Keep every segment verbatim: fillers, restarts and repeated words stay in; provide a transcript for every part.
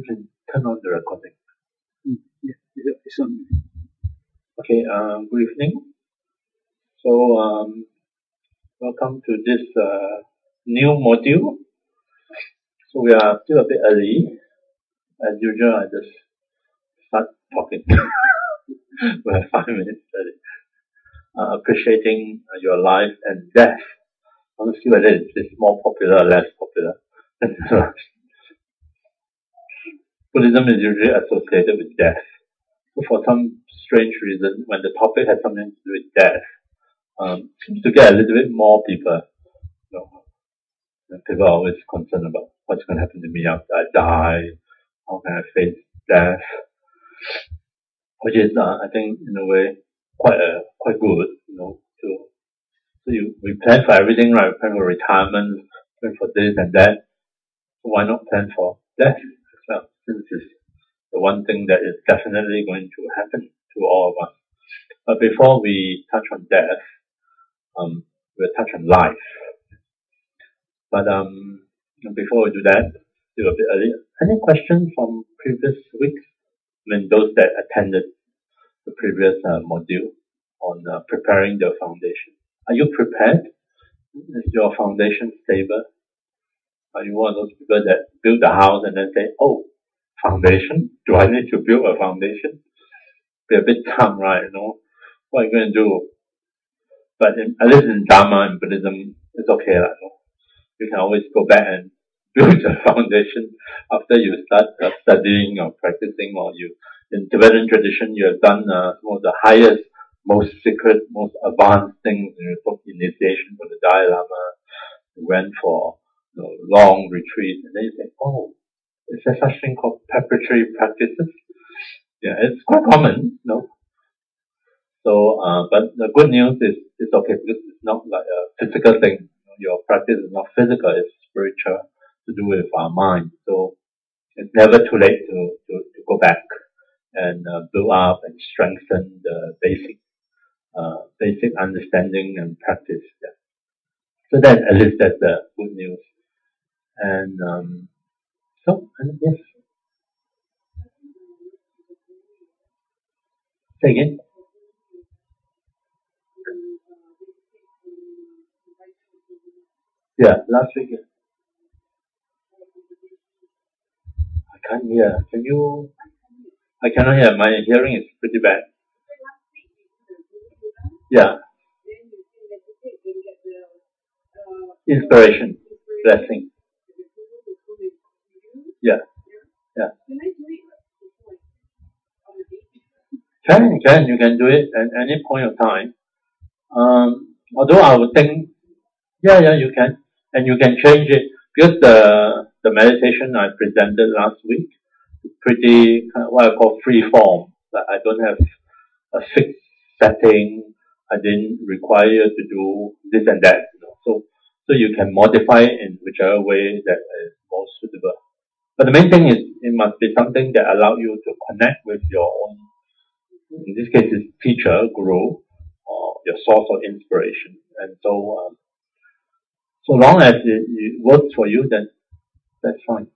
can turn on the recording. Mm, yeah, it's on. Okay, uh, good evening. So, um, welcome to this uh, new module. So we are still a bit early. As usual, I just start talking. We have five minutes early. Uh, appreciating uh, your life and death. I want to see whether it's, it's more popular or less popular. Buddhism is usually associated with death. So for some strange reason, when the topic has something to do with death, um, seems to get a little bit more people. You know, and people are always concerned about what's going to happen to me after I die. How can I face death? Which is, uh, I think, in a way, quite uh, quite good. You know, to so you we plan for everything, right? We plan for retirement, plan for this and that. So why not plan for death as well? Since it's the one thing that is definitely going to happen to all of us. But before we touch on death, um, we'll touch on life. But um, before we do that, do a bit earlier. Any questions from previous weeks? I mean, those that attended the previous uh, module on uh, preparing the foundation. Are you prepared? Is your foundation stable? Are you one of those people that build the house and then say, "Oh, foundation? Do I need to build a foundation?" Be a bit dumb, right? You know, what are you going to do? But in, at least in Dharma and Buddhism, it's okay, like, you know. You can always go back and build the foundation after you start uh, studying or practicing, or you, in Tibetan tradition, you have done uh, some of the highest, most secret, most advanced things. You took initiation from the Dalai Lama, you went for you know, long retreats, and then you say, "Oh, is there such thing called preparatory practices?" Yeah, it's quite common, you know. So, uh, but the good news is it's okay because it's not like a physical thing. Your practice is not physical, it's spiritual, to do with our mind. So it's never too late to, to, to go back and uh, build up and strengthen the basic uh, basic understanding and practice. Yeah. So that at least that's the good news. And um, so and yes. Say again. Yeah, last week. Yeah. I can't hear. Can you? I cannot hear. My hearing is pretty bad. Yeah. Inspiration, blessing. Yeah. Yeah. Can, can, you can do it at any point of time. Um, although I would think, yeah, yeah, you can. And you can change it. Because the, the meditation I presented last week is pretty, kind of what I call free form. Like I don't have a fixed setting. I didn't require you to do this and that. You know. So, so you can modify it in whichever way that is most suitable. But the main thing is, it must be something that allows you to connect with your own, in this case, it's teacher, guru, or your source of inspiration. And so, um, so long as it, it works for you, then that's fine.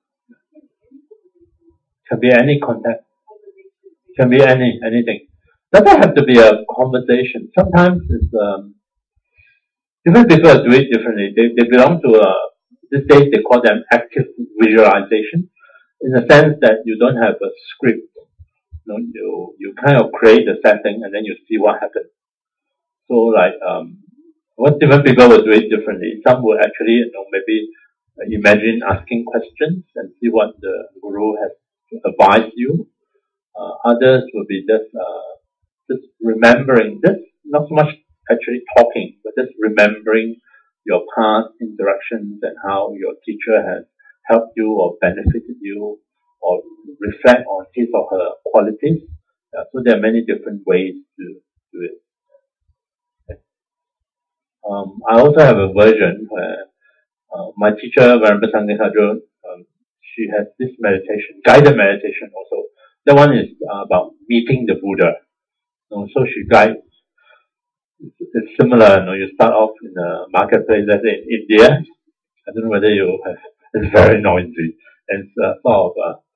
Can be any contact. Can be any anything. Doesn't have to be a conversation. Sometimes it's um, different people do it differently. They they belong to a these days they call them active visualization, in the sense that you don't have a script. You know, you you kind of create the setting and then you see what happens. So like um, what different people will do it differently. Some will actually you know maybe imagine asking questions and see what the guru has to advise you. Uh, others will be just uh, just remembering, just not so much actually talking, but just remembering your past interactions and how your teacher has helped you or benefited you, or reflect on his or her qualities. Uh, so there are many different ways to do it. Okay. Um, I also have a version where uh, my teacher, Venerable Sangye Sadro, um, she has this meditation, guided meditation also. That one is uh, about meeting the Buddha. You know, so she guides. It's similar. You know, you start off in a marketplace, let's say in India. I don't know whether you have. It's very noisy, and it's uh, sort of uh,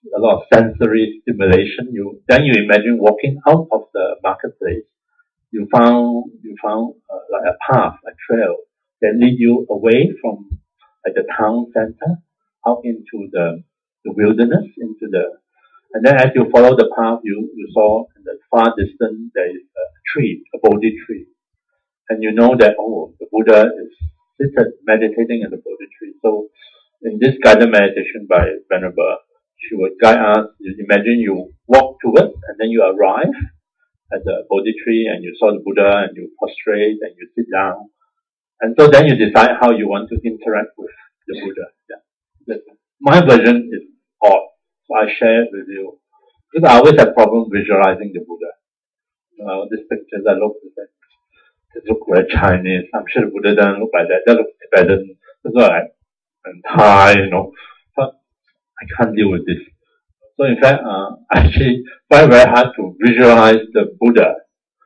a lot of sensory stimulation. You then you imagine walking out of the marketplace. You found you found uh, like a path, a trail that lead you away from like the town center out into the the wilderness, into the and then as you follow the path, you you saw in the far distance there is a tree, a Bodhi tree, and you know that oh, the Buddha is seated meditating in the Bodhi tree. So in this guided meditation by Venerable, she would guide us. You imagine you walk towards and then you arrive at the Bodhi tree and you saw the Buddha and you prostrate and you sit down. And so then you decide how you want to interact with the Buddha. Yeah. That's, my version is odd. So I share it with you. Because I always have problem visualizing the Buddha. Uh, these pictures I look at that. They look very Chinese. I'm sure the Buddha doesn't look like that. That looks Tibetan. That's why I and Thai, you know. But I can't deal with this. So in fact, uh, I actually find it very hard to visualize the Buddha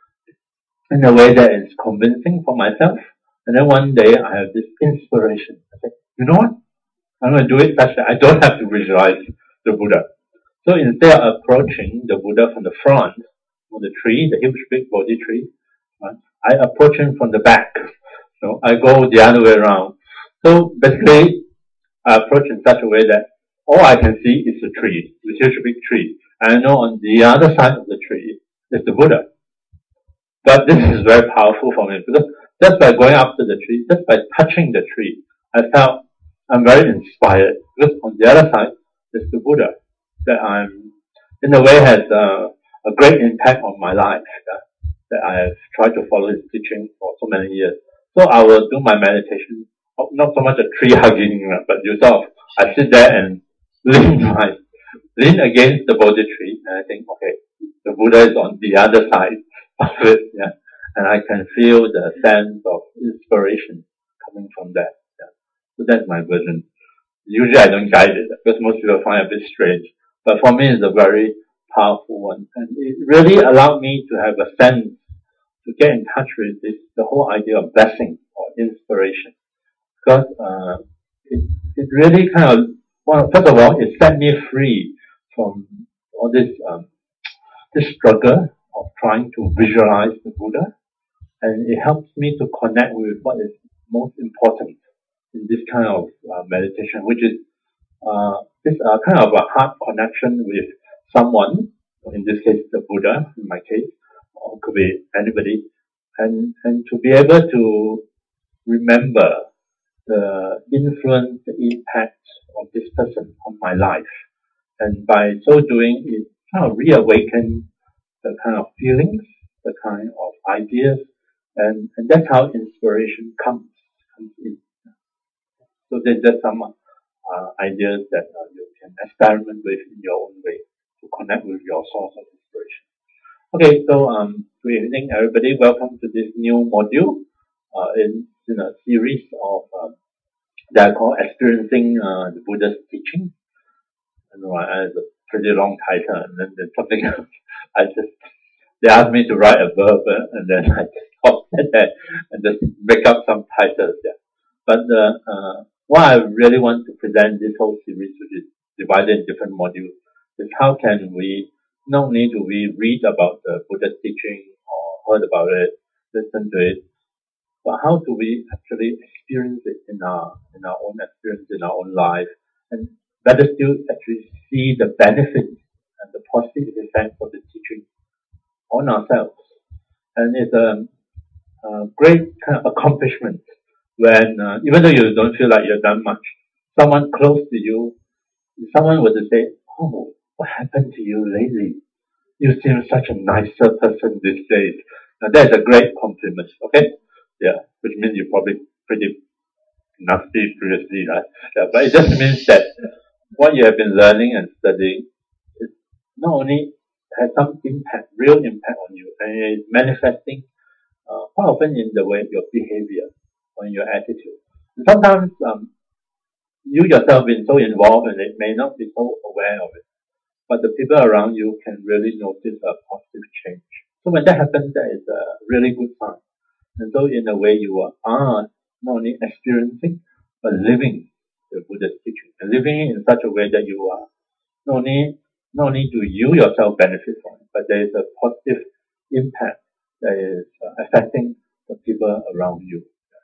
in a way that is convincing for myself. And then one day I have this inspiration. I said, you know what? I'm going to do it such that I don't have to visualize the Buddha. So instead of approaching the Buddha from the front of the tree, the huge big Bodhi tree, right, I approach him from the back. So I go the other way around. So basically, I approach in such a way that all I can see is the tree, the huge big tree. And I know on the other side of the tree is the Buddha. But this is very powerful for me because just by going up to the tree, just by touching the tree, I felt I'm very inspired because on the other side is the Buddha that I'm, in a way, has uh, a great impact on my life. Uh, that I have tried to follow his teaching for so many years. So I will do my meditation, not so much a tree hugging, but you sort of, I sit there and lean my, lean against the Bodhi tree, and I think, okay, the Buddha is on the other side of it, yeah, and I can feel the sense of inspiration coming from that. Yeah. So that's my version. Usually I don't guide it because most people find it a bit strange, but for me it's a very powerful one, and it really allowed me to have a sense to get in touch with this, the whole idea of blessing or inspiration, because uh, it it really kind of, well, first of all, it set me free from all this um, this struggle of trying to visualize the Buddha, and it helps me to connect with what is most important in this kind of uh, meditation, which is uh, this uh, kind of a heart connection with someone, in this case the Buddha, in my case, or it could be anybody, and and to be able to remember the influence, the impact of this person on my life, and by so doing, it kind of reawaken the kind of feelings, the kind of ideas, and, and that's how inspiration comes comes in. So there's just some uh, ideas that uh, you can experiment with in your own way to connect with your source of inspiration. Okay, so um, good evening, everybody. Welcome to this new module uh, in, in a series of um, that I call Experiencing uh, the Buddha's Teaching. I know I have a pretty long title, and then there's something else. I just they asked me to write a verb, uh, and then I just stopped at that and just make up some titles there. But uh, uh, what I really want to present this whole series, which is divided in different modules, is how can we not only do we read about the Buddha's teaching or heard about it, listen to it, but how do we actually experience it in our in our own experience, in our own life, and better still, actually see the benefits and the positive effects of the teaching on ourselves. And it's a, a great kind of accomplishment when, uh, even though you don't feel like you've done much, someone close to you, someone were to say, "Oh, what happened to you lately? You seem such a nicer person these days." Now that's a great compliment, okay? Yeah, which means you're probably pretty nasty previously, right? Yeah, but it just means that what you have been learning and studying is not only has some impact, real impact on you, and it's manifesting uh, quite often in the way of your behavior or in your attitude. And sometimes um, you yourself have been so involved in it, may not be so aware of it, but the people around you can really notice a positive change. So when that happens, that is a really good sign. And so in a way you are not only experiencing, but living the Buddha's teaching, and living it in such a way that you are not only, not only do you yourself benefit from it, but there is a positive impact that is uh, affecting the people around you.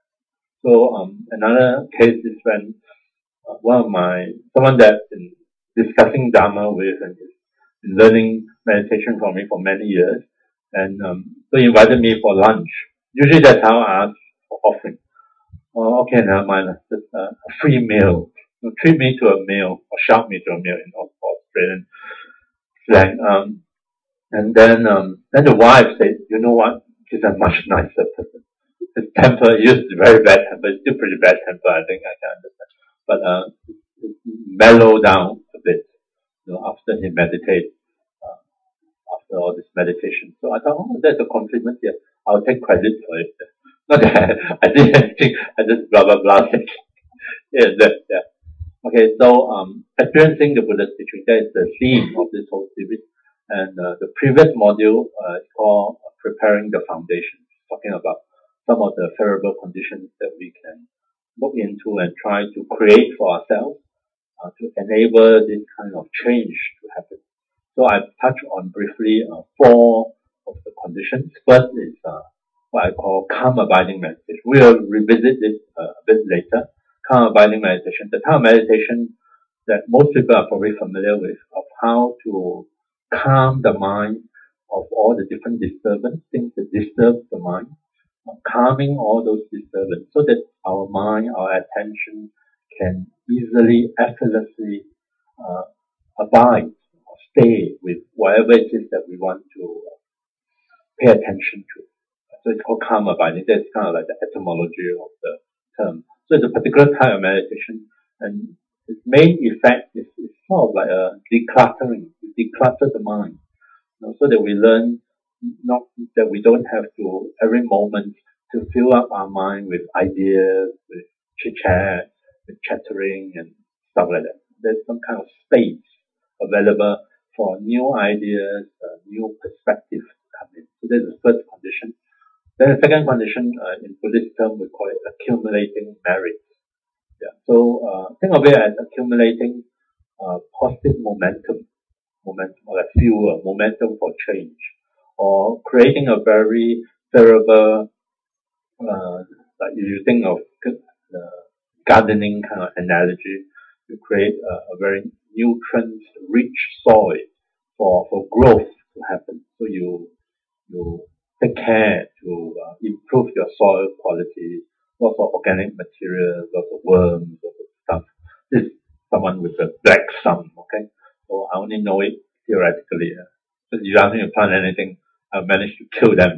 So um, another case is when uh, one of my, someone that's been discussing Dharma with and is learning meditation from me for many years, and um, so he invited me for lunch. Usually that's how I ask for offering. Oh, okay, never mind. Just uh, a free meal. You know, treat me to a meal, or shout me to a meal in Australian slang. Um, and then, um, then the wife said, "You know what? She's a much nicer person. His temper, he used to be very bad temper. It's still pretty bad temper. I think I can understand, but uh, mellow down a bit. You know, after he meditates, uh, after all this meditation. So I thought, oh, that's a compliment here. I'll take credit for it." Not that I did anything, I just blah blah blah. yeah, that, yeah. Okay, so um, experiencing the Buddha's teaching, that is the theme of this whole series. And uh, the previous module uh, is called Preparing the Foundation, talking about some of the favorable conditions that we can look into and try to create for ourselves uh, to enable this kind of change to happen. So I've touched on briefly uh, four of the conditions. First is uh, what I call calm abiding meditation. We'll revisit this uh, a bit later. Calm abiding meditation. The kind of meditation that most people are probably familiar with, of how to calm the mind of all the different disturbance, things that disturb the mind, calming all those disturbances so that our mind, our attention can easily, effortlessly uh, abide or stay with whatever it is that we want to pay attention to. So it's called calm abiding. That's kind of like the etymology of the term. So it's a particular type of meditation, and its main effect is, is sort of like a decluttering. We declutter the mind, you know, so that we learn not that we don't have to every moment to fill up our mind with ideas, with chit chat, with chattering and stuff like that. There's some kind of space available for new ideas, uh, new perspectives to come in. So that's the first condition. Then the second condition, uh, in Buddhist term, we call it accumulating merit. Yeah. So uh, think of it as accumulating uh, positive momentum, momentum, or like fuel, momentum for change, or creating a very favorable, uh, like if you think of uh, gardening kind of analogy, you create a, a very nutrient-rich soil for for growth to happen. So you you take care to uh, improve your soil quality, lots of organic material, lots of worms, lots of stuff. This is someone with a black thumb, okay? So I only know it theoretically. Uh, so if you ask me to plant anything, I've managed to kill them.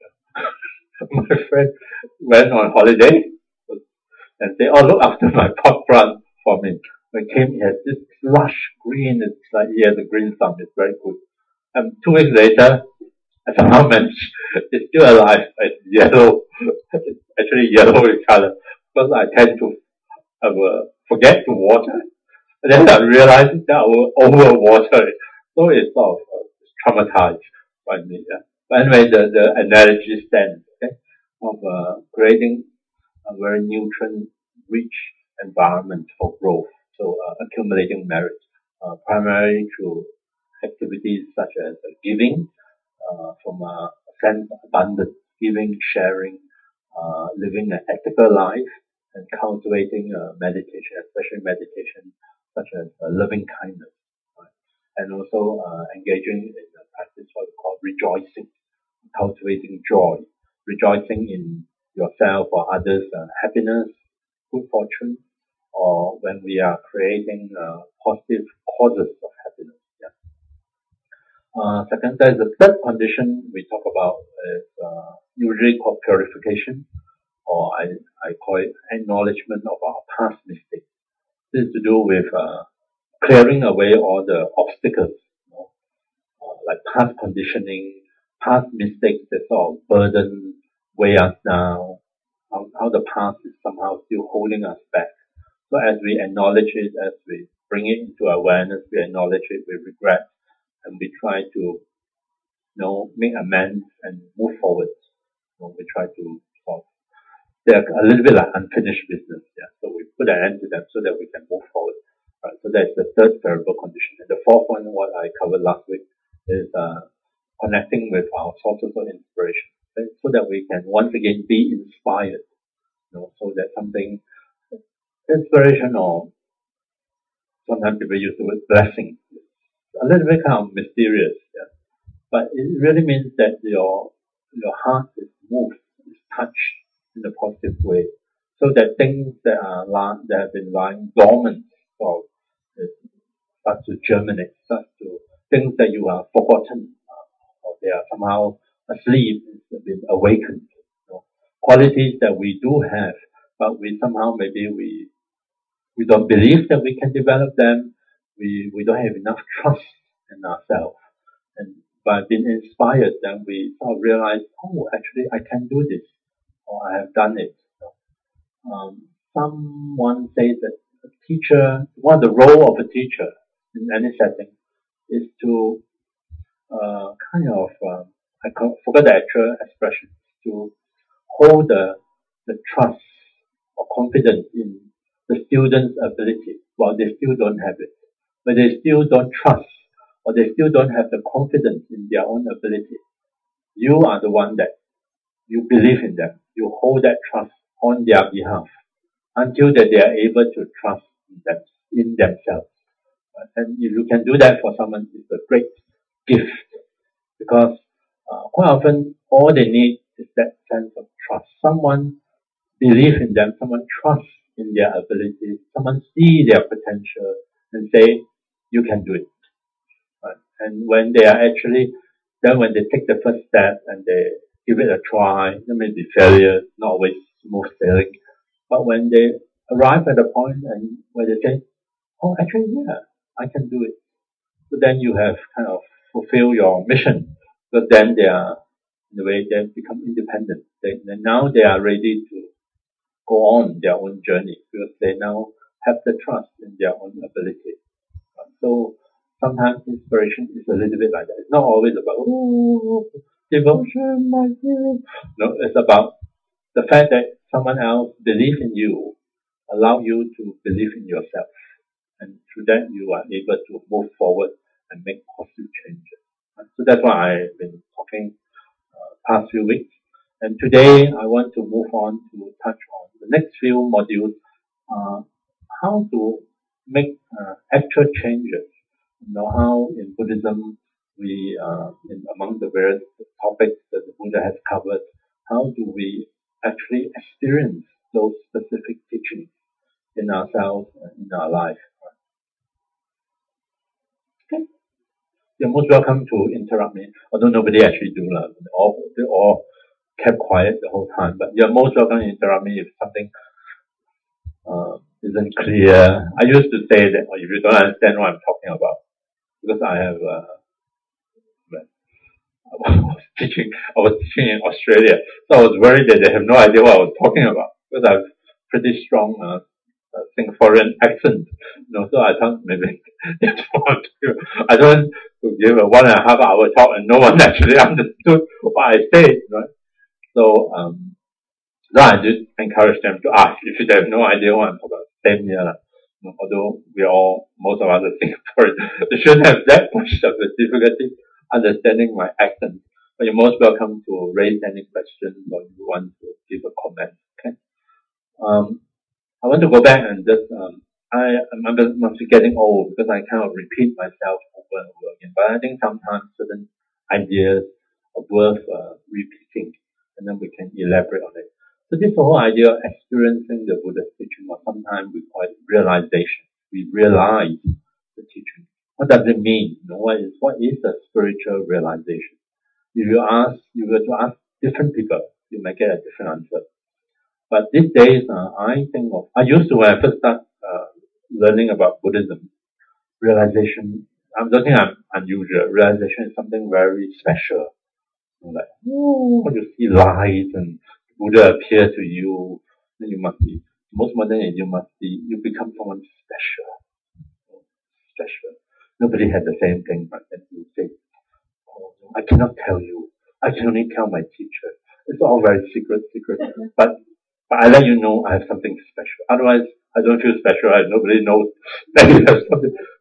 My friend went on holiday and said, "Oh, look after my pot plant for me." When it came, he has this lush green, it's like he has a green thumb, it's very good. And two weeks later, I somehow managed, it's still alive, it's yellow, it's actually yellow in color, because I tend to I will forget to water, and then I realized that I will overwater it, so it's sort of uh, traumatized by me. Yeah. But anyway, the, the analogy stands, okay, of uh, creating a very nutrient-rich environment for growth, so uh, accumulating merit, uh, primarily through activities such as uh, giving, uh, from a sense of abundance, giving, sharing, uh, living an ethical life, and cultivating uh, meditation, especially meditation such as uh, loving kindness, right? And also uh, engaging in a practice what we call rejoicing, cultivating joy, rejoicing in yourself or others' uh, happiness, good fortune, or when we are creating uh, positive causes of happiness. Yeah. Uh, second, there's the third condition we talk about is uh, usually called purification, or I, I call it acknowledgement of our past mistakes. This is to do with uh, clearing away all the obstacles, you know, uh, like past conditioning, past mistakes that sort of burden, weigh us down, how, how the past is somehow still holding us back. So as we acknowledge it, as we bring it into awareness, we acknowledge it, we regret, and we try to, you know, make amends and move forward. You know, we try to solve. They're a little bit like unfinished business, yeah. So we put an end to them so that we can move forward. Right, so that's the third favorable condition. the fourth one, what I covered last week, is uh, connecting with our sources of inspiration, right? So that we can once again be inspired, you know, so that something, inspiration, or sometimes people use the word blessing, a little bit kind of mysterious, yeah. But it really means that your your heart is moved, is touched in a positive way, so that things that are lying, that have been lying dormant, or start to germinate, start to things that you have forgotten, uh, or they are somehow asleep, have been awakened. You know, qualities that we do have, but we somehow maybe we we don't believe that we can develop them. We we don't have enough trust in ourselves, and by being inspired, then we sort of realize, oh, actually, I can do this, or I have done it. So, um, someone says that a teacher, one of the role of a teacher in any setting is to uh, kind of, uh, I forgot the actual expression, to hold the, the trust or confidence in the student's ability while they still don't have it. But they still don't trust, or they still don't have the confidence in their own ability. You are the one that you believe in them. You hold that trust on their behalf until that they are able to trust in, them, in themselves. And if you can do that for someone, it's a great gift, because uh, quite often all they need is that sense of trust. Someone believe in them, someone trusts in their abilities, someone see their potential and say, you can do it. Right? And when they are actually, then when they take the first step and they give it a try, there may be failure, not always smooth sailing, but when they arrive at a point and where they say, oh, actually, yeah, I can do it. So then you have kind of fulfilled your mission, because then they are, in a way, they become independent. They, they now they are ready to go on their own journey, because they now have the trust in their own ability. So sometimes inspiration is a little bit like that. It's not always about, oh, devotion, my feeling. No, it's about the fact that someone else believes in you, allow you to believe in yourself. And through that, you are able to move forward and make positive changes. So that's why I've been talking uh, past few weeks. And today, I want to move on to touch on the next few modules, uh, how to make uh, actual changes. You know, how in Buddhism, we, uh, in, among the various topics that the Buddha has covered, how do we actually experience those specific teachings in ourselves and in our life. Okay. You're most welcome to interrupt me, although nobody actually do. Uh, they, all, they all kept quiet the whole time, but you're most welcome to interrupt me if something uh, isn't clear. I used to say that, or if you don't understand what I'm talking about, because I have uh, I was teaching, I was teaching in Australia, so I was worried that they have no idea what I was talking about, because I have pretty strong uh, uh, Singaporean accent, you know, so I thought maybe they don't want to, I don't want to give a one and a half hour talk and no one actually understood what I said, right? So, um, so I did encourage them to ask if they have no idea what I'm talking about. Same here, you know, although we all, most of us are Singaporeans, they shouldn't have that much of a difficulty understanding my accent. But you're most welcome to raise any questions or you want to give a comment. Okay. Um, I want to go back and just, um, I, I must be getting old because I kind of repeat myself over and over again. But I think sometimes certain ideas are worth uh, repeating, and then we can elaborate on it. So this whole idea of experiencing the Buddha's teaching, or sometimes we call it realization. We realize the teaching. What does it mean? You know, what is what is a spiritual realization? If you ask, you were to ask different people, you might get a different answer. But these days, uh, I think of, I used to, when I first started uh, learning about Buddhism, realization, I don't think I'm unusual. Realization is something very special. You know, like, oh, you see light and Buddha appear to you, then you must be, most modern age, you must be, you become someone special. Special. Nobody had the same thing, but then you say, oh, I cannot tell you. I can only tell my teacher. It's all very secret, secret. But But I let you know I have something special. Otherwise, I don't feel special. I, nobody knows that you have something.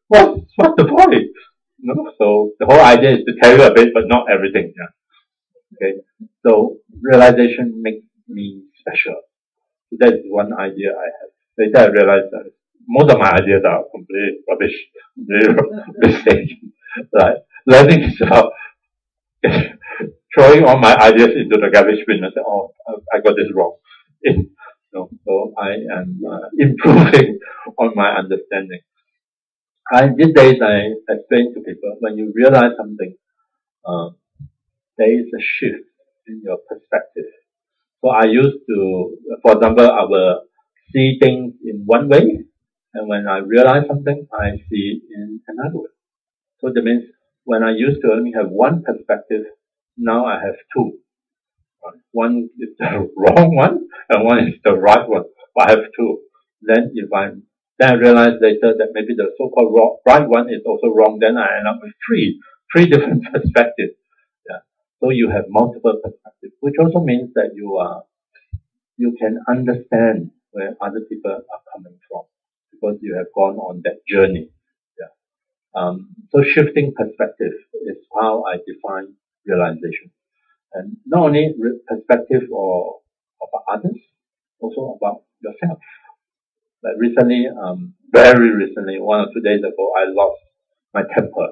what, what's the point? You know? So the whole idea is to tell you a bit, but not everything. Yeah. Okay. So realization makes me special. So that's one idea I have. Later I realized that most of my ideas are completely rubbish, completely mistake. Right? Learning is about throwing all my ideas into the garbage bin and say, oh, I got this wrong. You know, so I am uh, improving on my understanding. I, these days I explain to people, when you realize something, uh, there is a shift in your perspective. So I used to, for example, I will see things in one way, and when I realize something, I see it in another way. So that means when I used to only have one perspective, now I have two. Right? One is the wrong one, and one is the right one. But I have two. Then if I'm, then I realize later that maybe the so-called wrong, right one is also wrong. Then I end up with three, three different perspectives. Yeah. So you have multiple perspectives, which also means that you are, you can understand where other people are coming from because you have gone on that journey. Yeah. Um, so shifting perspective is how I define realization. And not only perspective or about others, also about yourself. Like recently, um, very recently, one or two days ago, I lost my temper.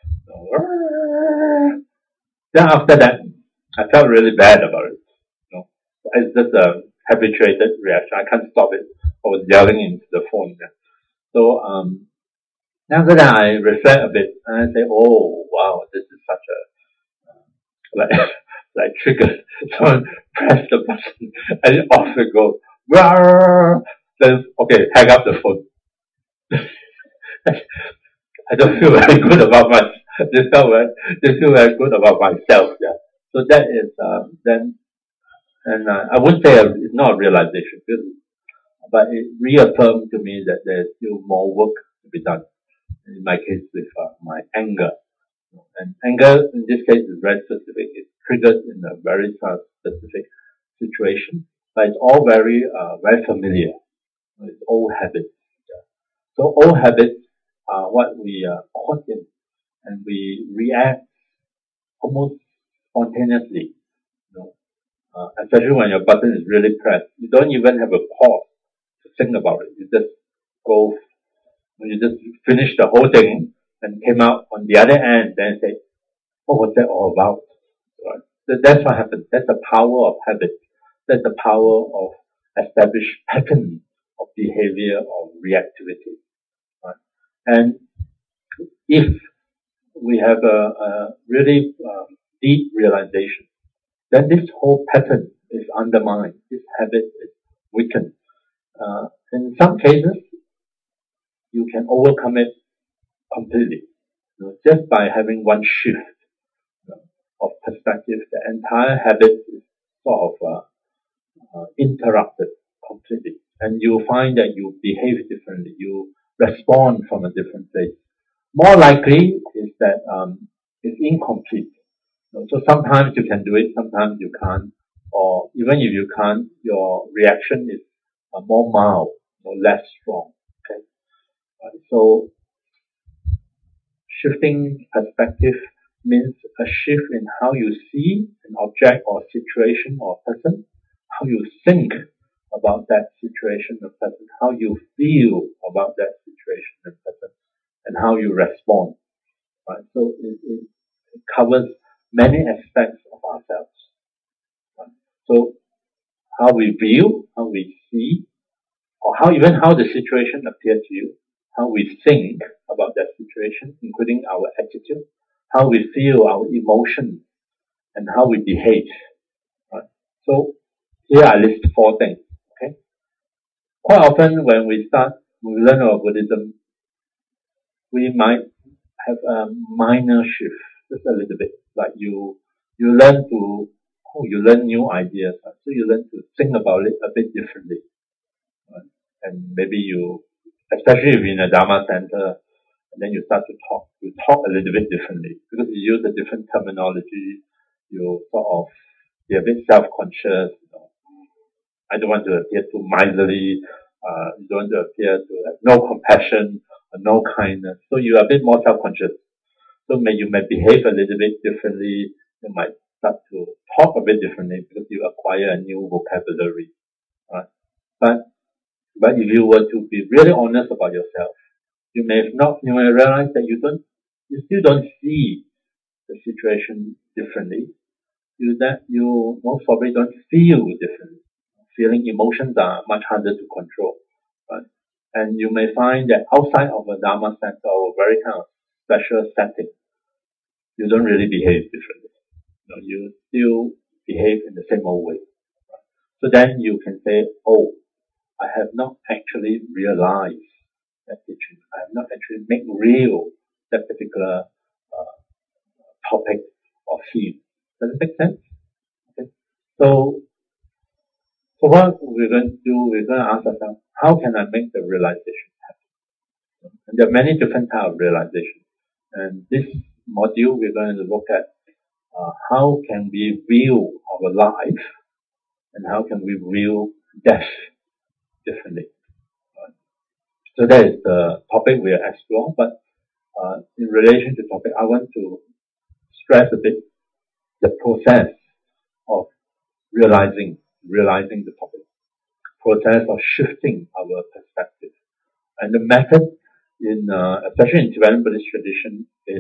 Then after that, I felt really bad about it. You know, it's just a habituated reaction. I can't stop it. I was yelling into the phone. Yeah. So um, after that, I reflect a bit and I say, "Oh, wow, this is such a like." like trigger. Someone press the button and off it goes. Then okay, hang up the phone. I don't feel very good about my. This feel very, this feel very good about myself. Yeah. So that is uh, then, and uh, I wouldn't say a, it's not a realization, but it reaffirmed to me that there's still more work to be done. In my case, with uh, my anger. And anger, in this case, is very specific. It's triggered in a very specific situation, but it's all very, uh, very familiar. It's old habits. Yeah. So old habits are what we are caught in, and we react almost spontaneously. You know, uh, especially when your button is really pressed, you don't even have a pause to think about it. You just go, you just finish the whole thing and came out on the other end, then say, what was that all about? Right? So that's what happens. That's the power of habit. That's the power of established pattern of behavior or reactivity. Right? And if we have a, a really um, deep realization, then this whole pattern is undermined. This habit is weakened. Uh, in some cases, you can overcome it completely, you know, just by having one shift of perspective. The entire habit is sort of uh, uh, interrupted completely, and you find that you behave differently. You respond from a different place. More likely is that um, it's incomplete. So sometimes you can do it, sometimes you can't, or even if you can't, your reaction is uh, more mild, or less strong. Okay, uh, so shifting perspective means a shift in how you see an object or situation or person, how you think about that situation or person, how you feel about that situation or person, and how you respond. Right? So it, it, it covers many aspects of ourselves. Right? So how we view, how we see, or how even how the situation appears to you, how we think about that situation, including our attitude, how we feel, our emotions, and how we behave. Right? So here I list four things. Okay. Quite often when we start, when we learn about Buddhism, we might have a minor shift, just a little bit. Like you, you learn to, oh, you learn new ideas. Right? So you learn to think about it a bit differently. Right? And maybe you, especially if you're in a Dharma center, and then you start to talk, you talk a little bit differently because you use a different terminology. You sort of, you're a bit self-conscious. You know. I don't want to appear too miserly. Uh, you don't want to appear to have no compassion no kindness. So you are a bit more self-conscious. So may, you may behave a little bit differently. You might start to talk a bit differently because you acquire a new vocabulary. Right? But, but if you were to be really honest about yourself, you may not, you may realize that you don't, you still don't see the situation differently. You that you most probably don't feel differently. Feeling emotions are much harder to control, right? And you may find that outside of a Dharma center or a very kind of special setting, you don't really behave differently. You know, you still behave in the same old way. So then you can say, oh, I have not actually realized that teaching. I have not actually made real that particular uh, topic or theme. Does it make sense? Okay. So, so what we're going to do, we're going to ask ourselves, how can I make the realization happen? And there are many different types of realization. And this module, we're going to look at uh, how can we view our life and how can we view death differently. Uh, so that is the topic we are exploring. But uh, in relation to the topic, I want to stress a bit the process of realizing, realizing the topic, process of shifting our perspective. And the method in, uh, especially in Tibetan Buddhist tradition is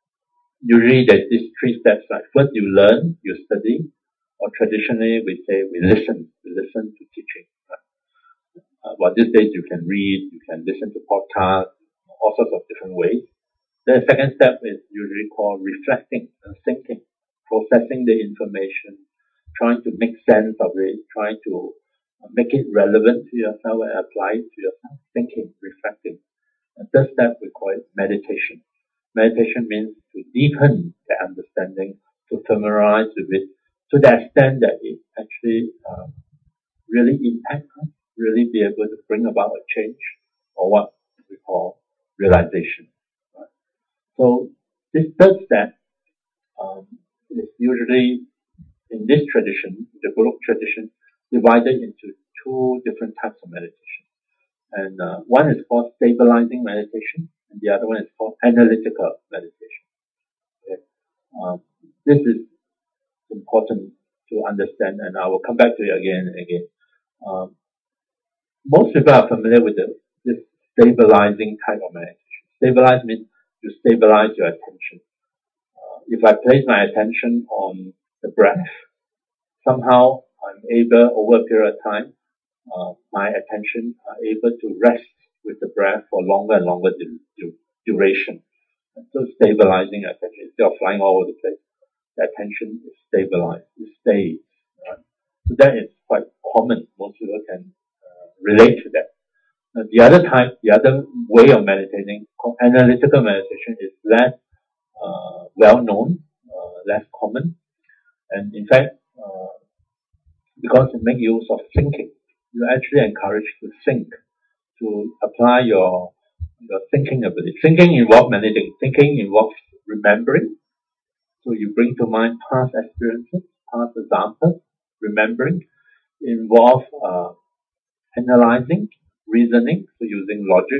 usually there's these three steps. Like first you learn, you study, or traditionally we say we listen, we listen to teaching. Right? Uh, well, these days you can read, you can listen to podcasts, all sorts of different ways. The second step is usually called reflecting and thinking, processing the information, trying to make sense of it, trying to make it relevant to yourself and apply it to yourself, thinking, reflecting. And third step we call it meditation. Meditation means to deepen the understanding, to familiarize with it, to the extent that it actually um, really impacts us, really be able to bring about a change, or what we call realization. Right? So this third step um, is usually in this tradition, the Golok tradition, divided into two different types of meditation. And uh, one is called stabilizing meditation, and the other one is called analytical meditation. Okay? Um, this is important to understand, and I will come back to it again and again. Um, most people are familiar with the, this stabilizing type of meditation. Stabilize means you stabilize your attention. Uh, if I place my attention on the breath, somehow I'm able, over a period of time, uh, my attention are able to rest with the breath for longer and longer du- du- duration. And so stabilizing attention, instead of flying all over the place, the attention is stabilized, it stays. Right? So that is quite common. Most people can uh, relate to that. Now, the other type, the other way of meditating, called analytical meditation, is less uh, well known, uh, less common, and in fact, uh, because it makes use of thinking, you're actually encouraged to think, to apply your your thinking ability. Thinking involves many things. Thinking involves remembering. So you bring to mind past experiences, past examples, remembering. It involves uh, analyzing, reasoning, so using logic.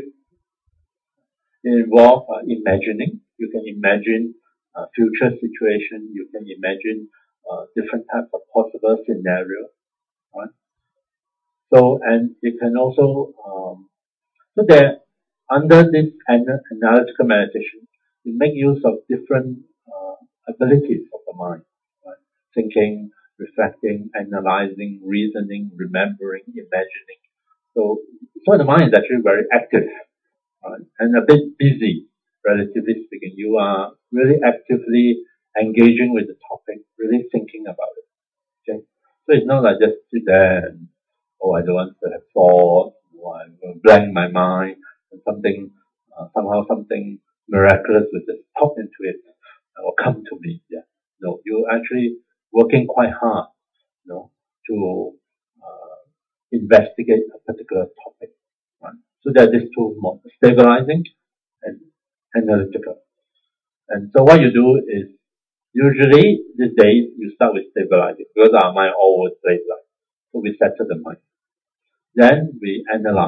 It involves uh, imagining. You can imagine uh, future situation. You can imagine uh, different types of possible scenarios. Right? So, and it can also, um, so that under this analytical meditation, you make use of different uh, abilities of the mind, right? Thinking, reflecting, analyzing, reasoning, remembering, imagining. So, so the mind is actually very active, right? And a bit busy, relatively speaking. You are really actively engaging with the topic, really thinking about it. Okay, so it's not like just sit there and, oh, I don't want to have thoughts, or I'm going to blank my mind, and something, uh, somehow something miraculous will just pop into it, or come to me. Yeah. No, you're actually working quite hard, you know, to uh, investigate a particular topic. Right? So there are these two modes, stabilizing and analytical. And so what you do is, usually these days you start with stabilizing, because our mind always stabilizes. So we settle the mind. Then we analyze.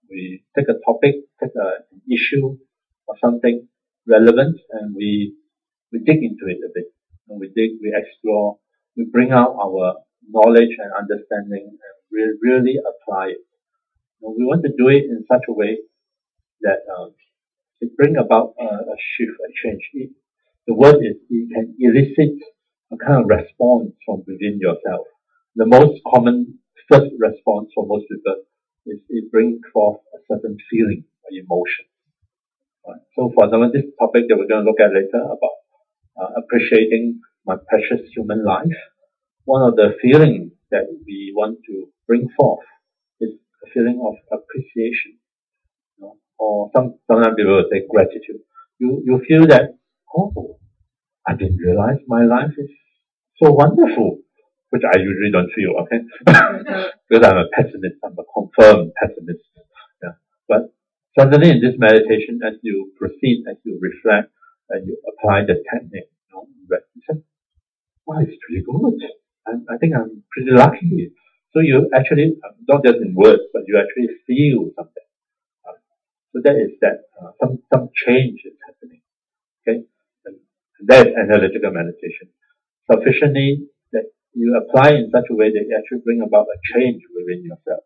We take a topic, take a, an issue or something relevant, and we we dig into it a bit. And we dig, we explore, we bring out our knowledge and understanding, and we really apply it. And we want to do it in such a way that um, it bring about a, a shift, a change. It, the word is it can elicit a kind of response from within yourself. The most common first response for most people is it brings forth a certain feeling or emotion. Right? So for example, this topic that we're going to look at later about uh, appreciating my precious human life, one of the feelings that we want to bring forth is a feeling of appreciation. You know? Or some, sometimes people will say gratitude. You, you feel that, oh, I didn't realize my life is so wonderful, which I usually don't feel, okay? Because I'm a pessimist, I'm a confirmed pessimist. Yeah. But suddenly in this meditation, as you proceed, as you reflect, and you apply the technique, you know, you say, wow, it's pretty good. I, I think I'm pretty lucky. So you actually, not just in words, but you actually feel something. Uh, so that is that, uh, some, some change is happening. Okay? And, and that is analytical meditation. Sufficiently that you apply in such a way that you actually bring about a change within yourself.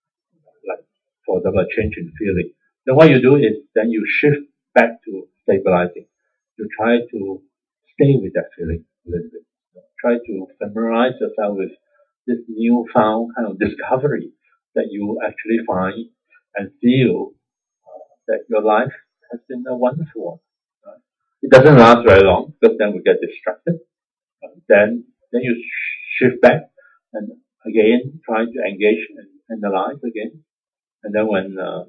Like, for example, a change in feeling. Then what you do is, then you shift back to stabilizing. You try to stay with that feeling a little bit. Try to familiarize yourself with this newfound kind of discovery that you actually find and feel uh, that your life has been a wonderful one. Right? It doesn't last very long, because then we get distracted. Uh, then, then you shift back and again try to engage and analyze again. And then when uh,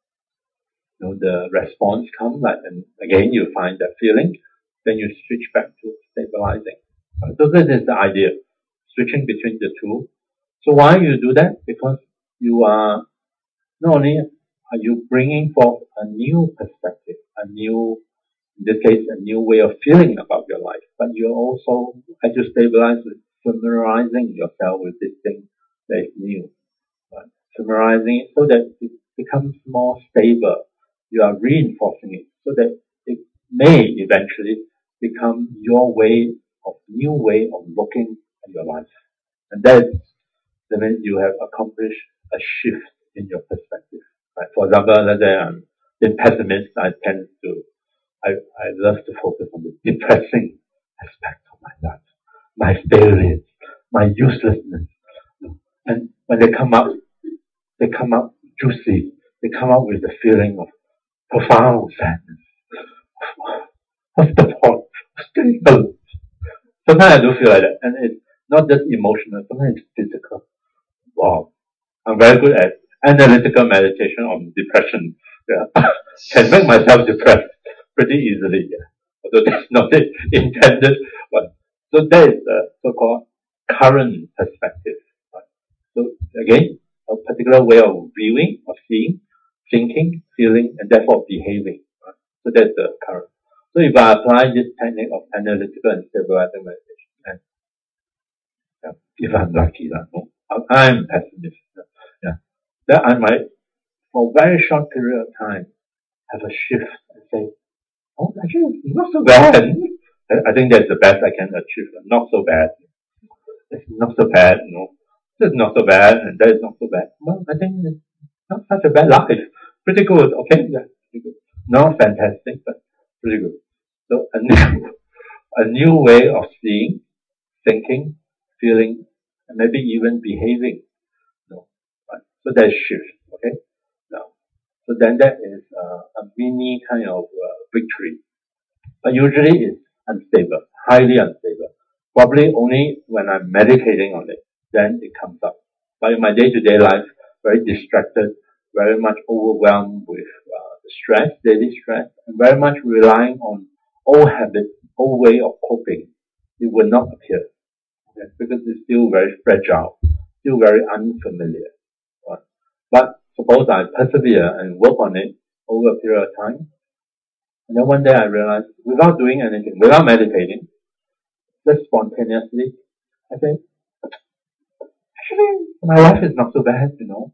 you know, the response comes, like, and again you find that feeling, then you switch back to stabilizing. Uh, so this is the idea, switching between the two. So why you do that? Because you are not only are you bringing forth a new perspective, a new, in this case, a new way of feeling about your life, but you're also, as you stabilize, with familiarizing yourself with this thing that is new. Right? Familiarizing it so that it becomes more stable. You are reinforcing it so that it may eventually become your way of, new way of looking at your life. And that means you have accomplished a shift in your perspective. Right? For example, let's say I'm a pessimist, I tend to, I, I love to focus on the depressing aspect of my life, my failures, my uselessness. And when they come up, they come up juicy. They come up with the feeling of profound sadness. What's the point? Still, sometimes I do feel like that, and it's not just emotional. Sometimes it's physical. Wow, I'm very good at analytical meditation on depression. Yeah. Can make myself depressed pretty easily. Yeah. Although that's not it intended, but so that is the so-called current perspective. Right? So again, a particular way of viewing, of seeing, thinking, feeling, and therefore behaving. Right? So that's the current. So if I apply this technique of analytical and stabilizing meditation, and yeah, if I'm lucky, no, I'm pessimist. Yeah, then I might, for a very short period of time, have a shift and say, oh, actually, it's not so bad. I think that's the best I can achieve. Not so bad. It's not so bad, you know. This is not so bad, and that is not so bad. Well, I think it's not such a bad life. Pretty good, okay? Yeah, pretty good. Not fantastic, but pretty good. So a new, a new way of seeing, thinking, feeling, and maybe even behaving. No, right? So that's shift, okay? Now, so then that is uh, a mini kind of uh, victory. But usually it's unstable, highly unstable. Probably only when I'm meditating on it, then it comes up. But in my day-to-day life, very distracted, very much overwhelmed with uh, stress, daily stress, and very much relying on old habits, old way of coping, it will not appear. Okay? Because it's still very fragile, still very unfamiliar. Right? But suppose I persevere and work on it over a period of time, and then one day I realized, without doing anything, without meditating, just spontaneously, I said, actually, my life is not so bad, you know.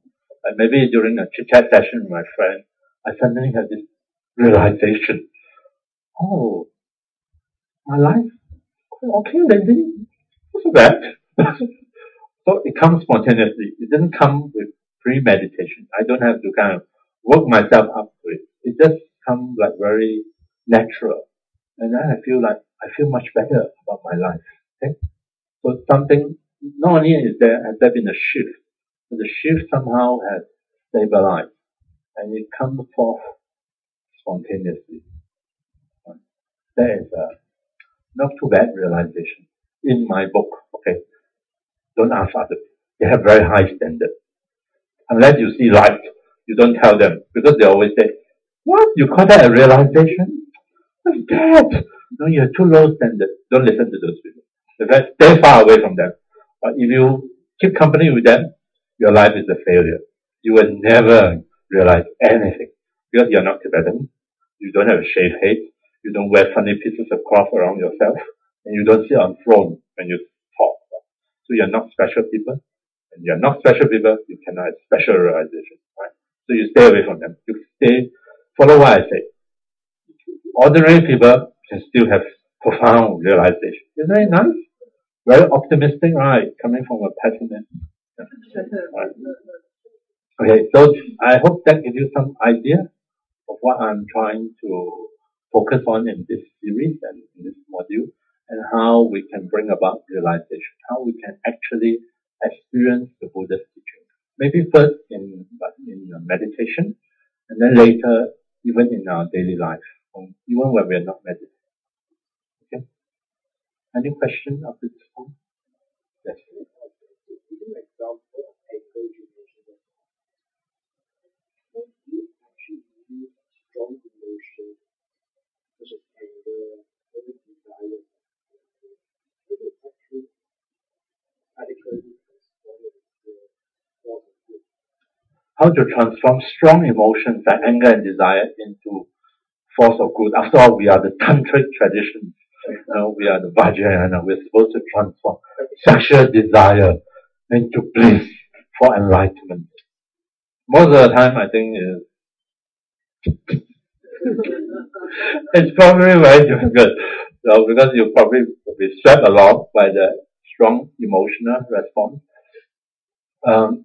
Like maybe during a chit chat session with my friend, I suddenly had this realization. Oh, my life okay lately. Not so bad. So it comes spontaneously. It doesn't come with premeditation. I don't have to kind of work myself up to it. It just comes like very natural. And then I feel like I feel much better about my life. Okay? So something, not only is there, has there been a shift, but the shift somehow has stabilized. And it comes forth spontaneously. That is a not too bad realization in my book. Okay? Don't ask others. They have very high standards. Unless you see light, you don't tell them. Because they always say, what? You call that a realization? What's that? No, you have too low standards. Don't listen to those people. In fact, stay far away from them. But if you keep company with them, your life is a failure. You will never realize anything. Because you're not Tibetan. You don't have a shaved head. You don't wear funny pieces of cloth around yourself. And you don't sit on throne when you talk. So you're not special people. And you're not special people, you cannot have special realization. Right? So you stay away from them. You stay, follow what I say. Ordinary people can still have profound realization. Isn't it nice? Very optimistic, right? Coming from a pessimist. Yeah. Right. Okay, so I hope that gives you some idea of what I'm trying to focus on in this series and in this module, and how we can bring about realization, how we can actually experience the Buddha's teaching. Maybe first in, in meditation, and then later even in our daily life, even when we are not meditating. Okay? Any question up to this point? Yes. Strong emotion, such as anger, or desire, it is actually adequately transformed into form of good. How to transform strong emotions like anger and desire into force of good. After all, we are the tantric tradition. You know, we are the Vajrayana. We're supposed to transform sexual desire into bliss for enlightenment. Most of the time, I think is it's probably very difficult. So because you probably will be swept along by the strong emotional response. Um,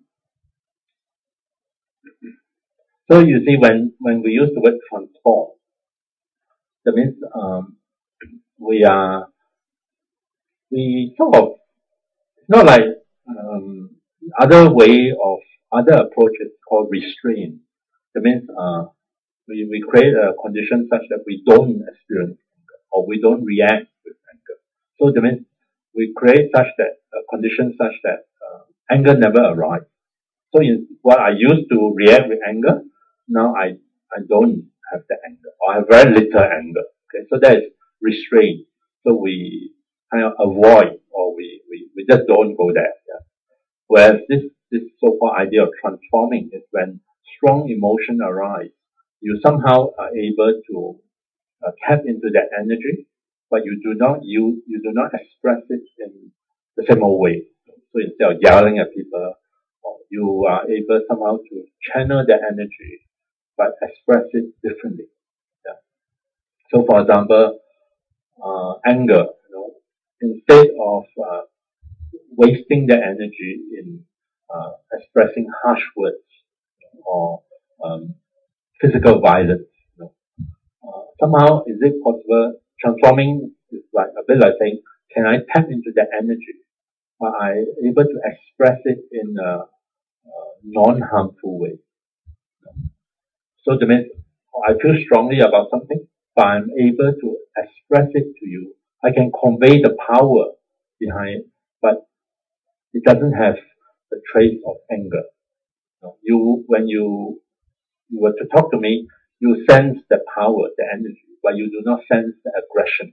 so you see, when when we use the word transform, that means um, we are we sort of not like um, other way of other approaches called restraint. That means uh, we we create a condition such that we don't experience anger or we don't react with anger. So that means we create such that a condition such that uh, anger never arrives. So in what I used to react with anger, now I I don't have the anger, or I have very little anger. Okay, so that is restraint. So we kind of avoid, or we, we, we just don't go there. Yeah. Whereas this this so-called idea of transforming is when strong emotion arise, you somehow are able to uh, tap into that energy, but you do not you you do not express it in the same old way. So instead of yelling at people, you are able somehow to channel that energy, but express it differently. Yeah. So, for example, uh, anger. You know, instead of uh, wasting the energy in uh, expressing harsh words or um, physical violence, you know, uh, somehow is it possible? Transforming is like a bit like saying, can I tap into that energy? Are I able to express it in a Uh, non-harmful way. So that means I feel strongly about something, but I'm able to express it to you. I can convey the power behind it, but it doesn't have the trace of anger. You, when you, you were to talk to me, you sense the power, the energy, but you do not sense the aggression.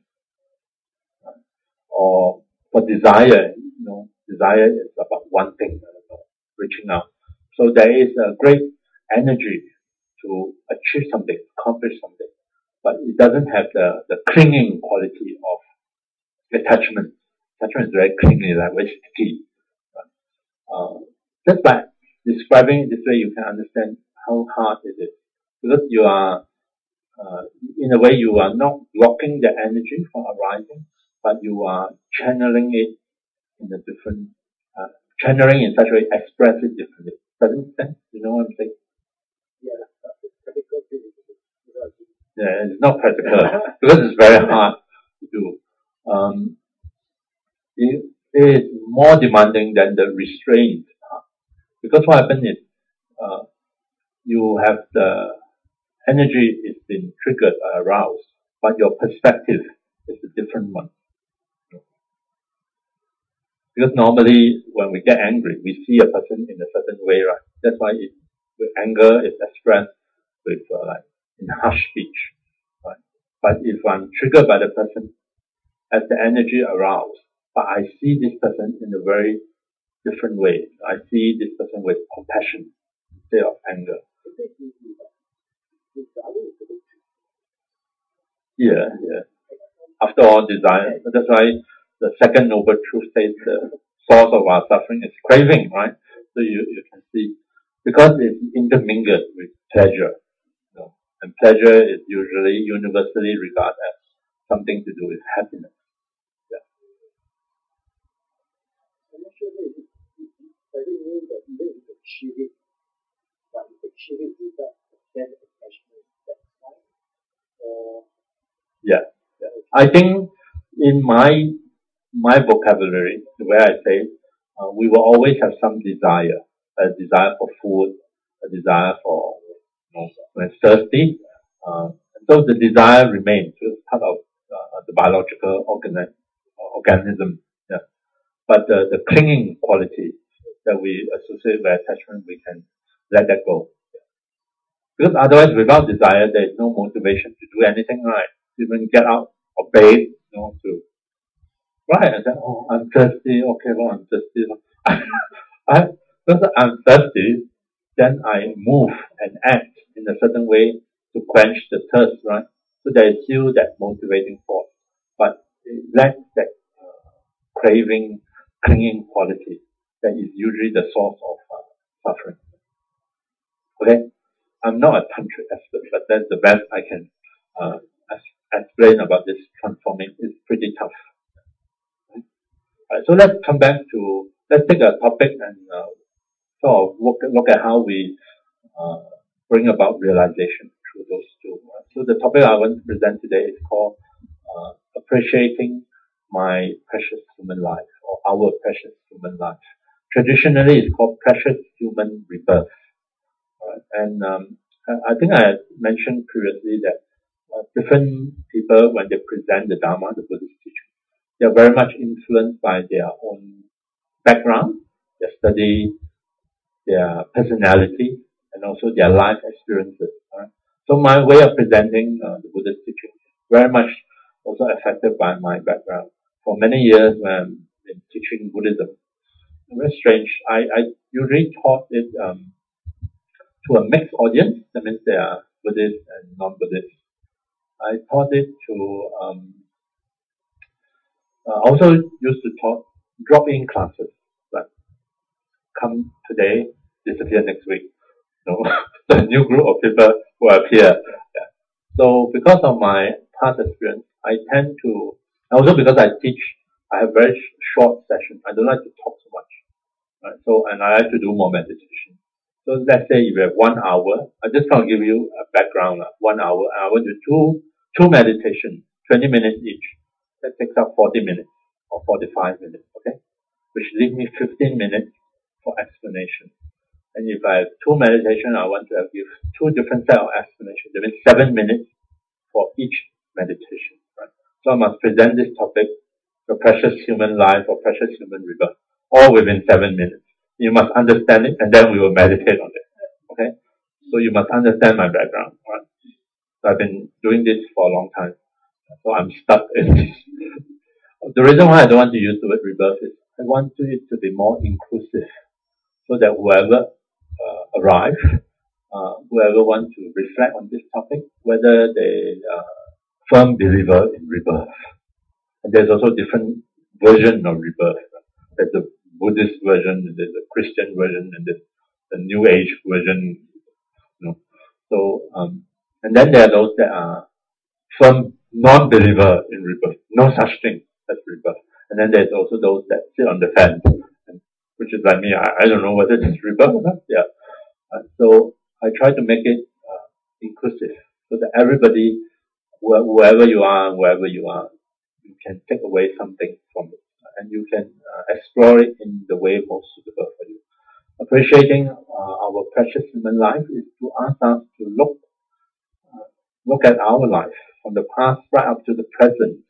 Or for desire, you know, desire is about one thing, reaching out. So there is a great energy to achieve something, accomplish something, but it doesn't have the, the clinging quality of attachment. Attachment is very clingy, like very sticky. Uh, just like describing it this way, you can understand how hard it is. Because you are, uh, in a way, you are not blocking the energy from arising, but you are channeling it in a different, uh, channeling in such a way, express it differently. Does it make sense? You know what I'm saying? Yeah, it's practical. Yeah, it's not practical because it's very hard to do. Um, it, it is more demanding than the restraint part. Because what happens is, uh, you have the energy is been triggered or aroused, but your perspective is a different one. Because normally when we get angry, we see a person in a certain way, right? That's why it, with anger is expressed with uh, like in harsh speech, right? But if I'm triggered by the person, as the energy aroused, but I see this person in a very different way. I see this person with compassion instead of anger. Yeah, yeah. After all, desire. That's why the second noble truth says the source of our suffering is craving, right? So you, you can see, because it's intermingled with pleasure. You know, and pleasure is usually universally regarded as something to do with happiness. Yeah. I'm not sure that it doesn't mean that even if you achieve it, but if you achieve it without then attachment, that's fine. Uh, yeah. yeah. I think in my my vocabulary, the way I say, uh, we will always have some desire, a desire for food, a desire for, you know, when thirsty. Uh, so the desire remains. It's part of uh, the biological organi- organism. Yeah. But the, the clinging quality that we associate with attachment, we can let that go. Because otherwise, without desire, there is no motivation to do anything right. Even get out of bed, you know, to right. I said, oh, I'm thirsty. Okay, well, I'm thirsty. I, because I'm thirsty, then I move and act in a certain way to quench the thirst, right? So there is still that motivating force, but it lacks that uh, craving, clinging quality that is usually the source of uh, suffering. Okay, I'm not a tantric expert, but that's the best I can uh, explain about this transforming. It's pretty tough. Right, so let's come back to, let's take a topic and uh, sort of look, look at how we uh, bring about realization through those two. Right? So the topic I want to present today is called uh, appreciating my precious human life, or our precious human life. Traditionally, it's called precious human rebirth. Right? And um, I think I mentioned previously that uh, different people, when they present the Dharma, the Buddhist teaching, they are very much influenced by their own background, their study, their personality, and also their life experiences. Right? So my way of presenting uh, the Buddhist teaching very much also affected by my background. For many years when I've been teaching Buddhism, very strange. I, I usually taught it um, to a mixed audience. That means there are Buddhists and non-Buddhists. I taught it to um, Uh, also used to talk drop-in classes, like come today, disappear next week. You know, the new group of people who appear. Yeah. So because of my past experience, I tend to, also because I teach, I have very sh- short sessions. I don't like to talk so much. Right? So, and I like to do more meditation. So let's say if you have one hour, I just want to give you a background, uh, one hour, and I want to do two, two meditations, twenty minutes each. That takes up forty minutes or forty-five minutes, okay? Which leaves me fifteen minutes for explanation. And if I have two meditation, I want to give two different set of explanations. That means seven minutes for each meditation, right? So I must present this topic, the precious human life or precious human rebirth, all within seven minutes. You must understand it, and then we will meditate on it, okay? So you must understand my background, right? So I've been doing this for a long time. So I'm stuck in this. The reason why I don't want to use the word rebirth is I want it to be more inclusive, so that whoever uh, arrive, uh, whoever wants to reflect on this topic, whether they are firm believer in rebirth. And there's also different version of rebirth. There's a Buddhist version, there's a Christian version, and there's the new age version, you know. So, um, and then there are those that are firm non-believer in rebirth. No such thing as rebirth. And then there's also those that sit on the fence, which is like me. I, I don't know whether it's rebirth or not. Yeah. Uh, so I try to make it uh, inclusive so that everybody, wh- whoever you are, wherever you are, you can take away something from it, and you can uh, explore it in the way most suitable for you. Appreciating uh, our precious human life is to ask us to look uh, look at our life from the past right up to the present,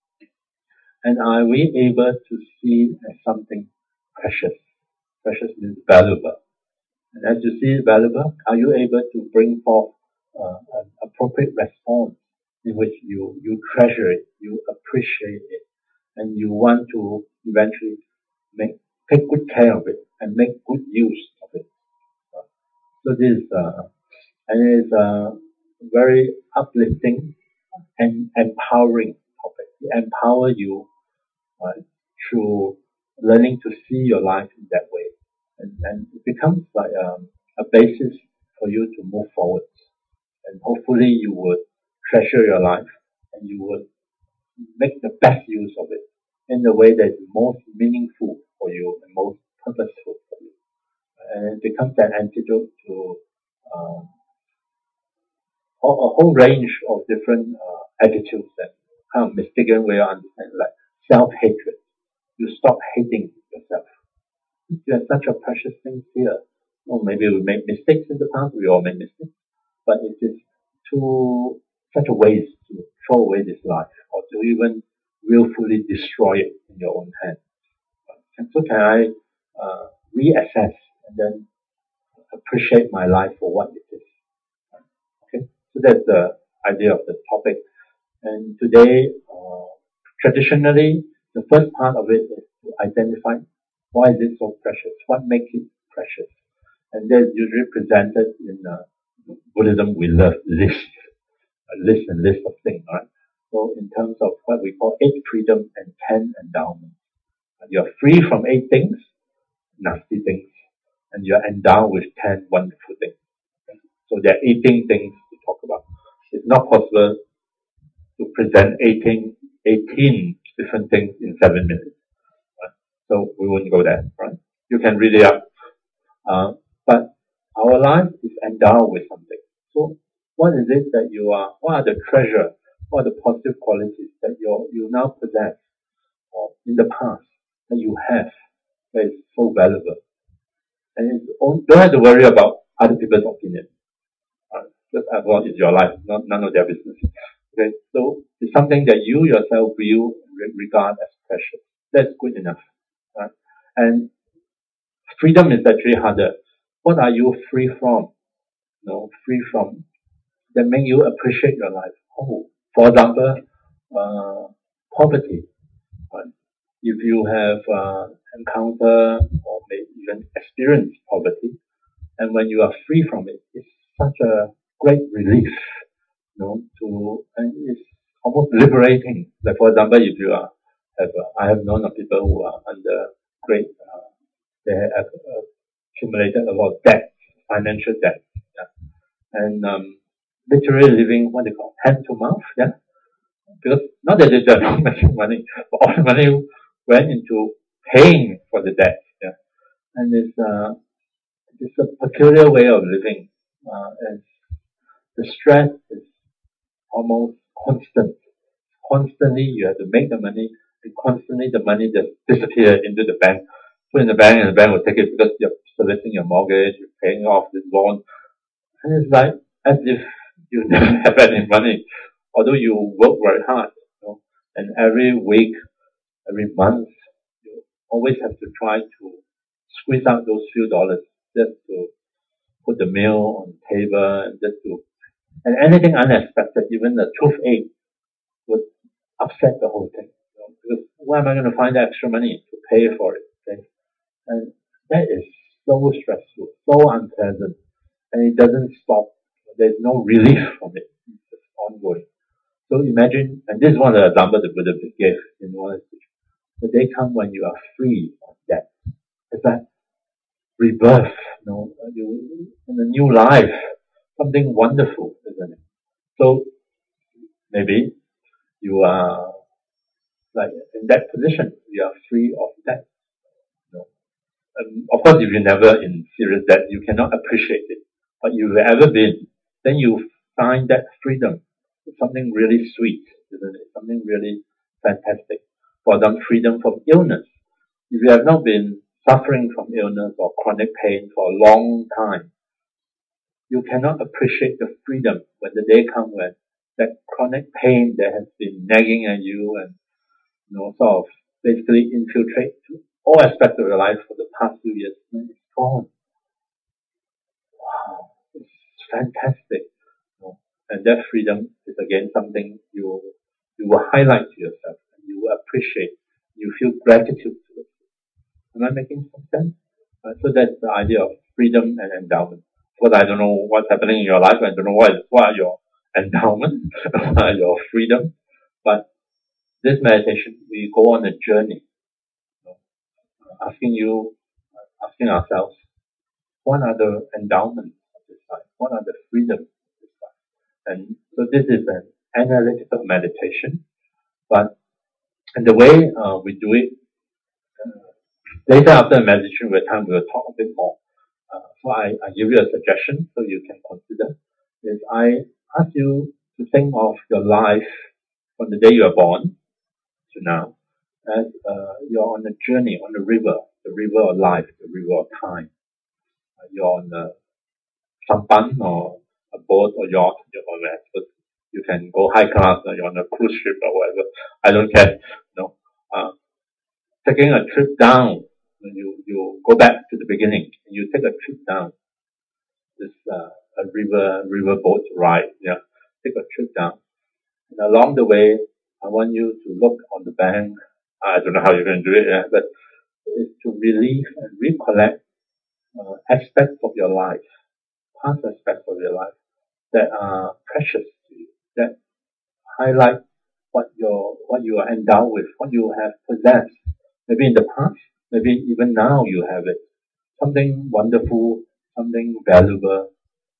and are we able to see as something precious? Precious means valuable. And as you see it valuable, are you able to bring forth uh, an appropriate response in which you, you treasure it, you appreciate it, and you want to eventually make take good care of it and make good use of it. So this is uh, and it is a very uplifting and empowering topic. It empowers you uh, through learning to see your life in that way. And, and it becomes like um, a basis for you to move forward. And hopefully you would treasure your life and you would make the best use of it in the way that is most meaningful for you and most purposeful for you. And it becomes an antidote to um, a whole range of different uh, attitudes and kind of mistaken way of understanding, like self-hatred. You stop hating yourself. You have such a precious thing here. Or maybe we make mistakes in the past, we all make mistakes, but it is too such a waste to throw away this life or to even willfully destroy it in your own hand. And so can I uh, reassess and then appreciate my life for what it is. Okay, so that's the idea of the topic. And today, uh, traditionally, the first part of it is to identify why is it so precious, what makes it precious. And that's usually presented in uh, Buddhism, we love list, a list and list of things, right? So in terms of what we call eight freedom and ten endowments. You're free from eight things, nasty things, and you're endowed with ten wonderful things. Okay? So there are eighteen things to talk about. It's not possible to present eighteen, eighteen different things in seven minutes. Right? So we wouldn't go there, right? You can read it up. Uh, but our life is endowed with something. So what is it that you are, what are the treasure, what are the positive qualities that you you now possess or in the past that you have that is so valuable? And you don't have to worry about other people's opinion. Uh, just as well, it's your life, not, none of their business. Okay, so it's something that you yourself view and regard as precious. That's good enough. Right? And freedom is actually harder. What are you free from? You know, free from that make you appreciate your life. Oh, for example, uh, poverty. Right? If you have uh, encountered or maybe even experienced poverty, and when you are free from it, it's such a great relief. You know, to and it's almost liberating. Like for example, if you are have uh, I have known of people who are under great uh, they have uh, accumulated a lot of debt, financial debt, yeah. And um, literally living what they call hand to mouth, yeah. Because not that they're not making money, but all the money went into paying for the debt, yeah. And it's uh, it's a peculiar way of living, uh, and the stress is almost constant. Constantly, you have to make the money, and constantly the money just disappears into the bank. Put in the bank, and the bank will take it because you're servicing your mortgage, you're paying off this loan. And it's like as if you never have any money, although you work very hard. You know? And every week, every month, you always have to try to squeeze out those few dollars just to put the meal on the table, and just to, and anything unexpected, even the toothache would upset the whole thing. You know? Because where am I going to find the extra money to pay for it? Okay? And that is so stressful, so unpleasant, and it doesn't stop. There's no relief from it. It's ongoing. So imagine, and this is one of the examples the Buddha gave in one of the the day comes when you are free of that. It's like rebirth you know, you in a new life, something wonderful, isn't it? So maybe you are like in that position, you are free of debt. You know? Um, of course, if you're never in serious debt, you cannot appreciate it. But if you've ever been, then you find that freedom. It's something really sweet, isn't it? Something really fantastic. For example, freedom from illness. If you have not been suffering from illness or chronic pain for a long time, you cannot appreciate the freedom when the day comes when that chronic pain that has been nagging at you and, you know, sort of basically infiltrate all aspects of your life for the past few years, and it's gone. Wow, it's fantastic. You know? And that freedom is again something you you will highlight to yourself, and you will appreciate. You feel gratitude to it. Am I making some sense? Uh, so that's the idea of freedom and endowment. Because I don't know what's happening in your life. I don't know what, is, what are your endowments, what are your freedom. But this meditation, we go on a journey, you know, asking you, asking ourselves, what are the endowments of this life? What are the freedoms of this life? And so this is an analytical meditation. But and the way uh, we do it, uh, later after the meditation, with time we'll talk a bit more. Uh, so I, I give you a suggestion so you can consider. Is I ask you to think of your life from the day you are born to now as uh, you're on a journey, on a river, the river of life, the river of time. Uh, you're on a sampan or a boat or yacht, you're on a, you can go high class, or you're on a cruise ship or whatever. I don't care. You know, uh, taking a trip down, you you go back to the beginning and you take a trip down. This uh, a river river boat ride, yeah. Take a trip down, and along the way, I want you to look on the bank. I don't know how you're going to do it, yeah, but it's to relieve and recollect uh, aspects of your life, past aspects of your life that are precious to you, that highlight what your what you are endowed with, what you have possessed. Maybe in the past, maybe even now you have it. Something wonderful, something valuable.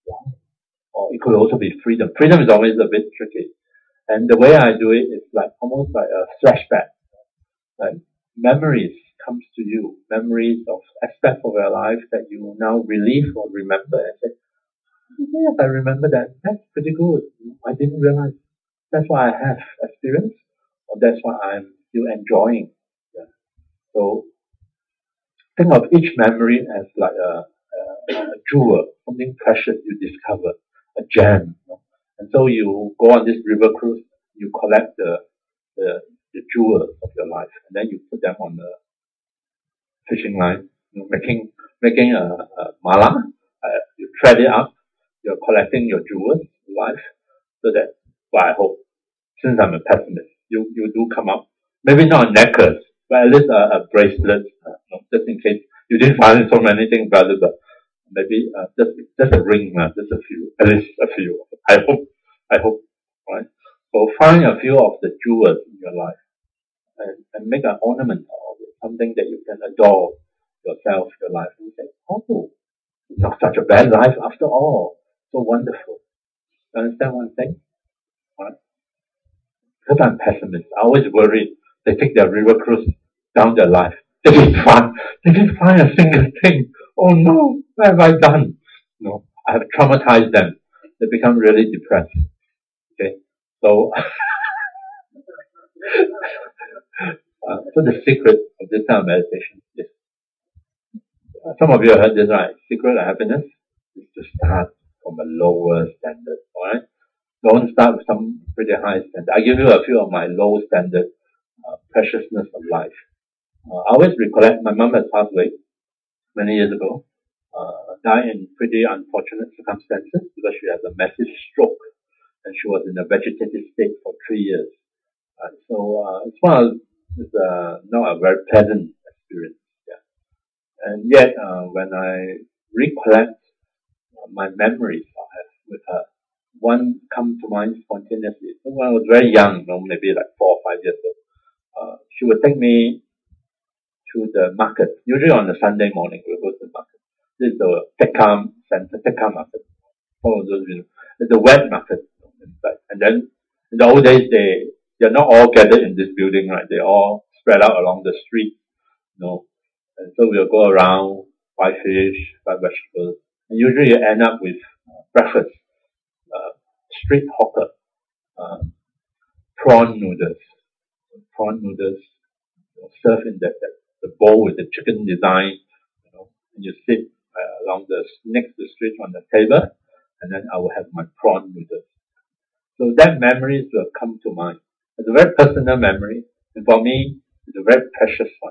Or it could also be freedom. Freedom is always a bit tricky. And the way I do it is like almost like a flashback. Like memories comes to you, memories of aspects of your life that you now relive or remember and say, yes, I remember that. That's pretty good. I didn't realize that's what I have experienced, or that's what I'm still enjoying. Yeah. So think of each memory as like a, a, a jewel, something precious you discover, a gem. You know? And so you go on this river cruise, you collect the, the the jewels of your life, and then you put them on the fishing line, you know, making making a, a mala. Uh, you thread it up. You're collecting your jewels in life, so that, well, I hope, since I'm a pessimist, you you do come up. Maybe not a necklace, but at least a, a bracelet, uh, you know, just in case you didn't find so many things valuable. Maybe uh, just just a ring, uh, just a few, at least a few. I hope, I hope, right? So find a few of the jewels in your life and, and make an ornament of it, something that you can adore yourself, your life, and say, oh, it's not such a bad life after all. So wonderful. You understand what I'm saying? Right? Because I'm pessimist, I always worry they take their river cruise down their life. They didn't find, they didn't find a single thing. Oh no, what have I done? No, I have traumatized them. They become really depressed. Okay, so uh, so the secret of this kind of meditation is, uh, some of you have heard this, right? Secret of happiness is to start from a lower standard. All right, don't start with some pretty high standard. I give you a few of my low standard uh, preciousness of life. Uh, I always recollect my mom has passed away many years ago. Uh, died in pretty unfortunate circumstances because she had a massive stroke and she was in a vegetative state for three years. Uh, so uh, it's one of, it's uh, not a very pleasant experience. Yeah. And yet, uh, when I recollect uh, my memories I have with her, one comes to mind spontaneously. So when I was very young, you know, maybe like four or five years old, uh, she would take me to the market. Usually on a Sunday morning, we'll go to the market. This is the Tekka center, Tekka market. All of those, you know, it's a wet market. And then in the old days, they they're not all gathered in this building, right? They all spread out along the street, you know. And so we'll go around, buy fish, buy vegetables, and usually you end up with uh, breakfast, uh, street hawker, uh, prawn noodles, prawn noodles you know, served in that, that the bowl with the chicken design, you know, and you sit uh, along the next to the street on the table, and then I will have my prawn noodles. So that memories will come to mind. It's a very personal memory, and for me, it's a very precious one.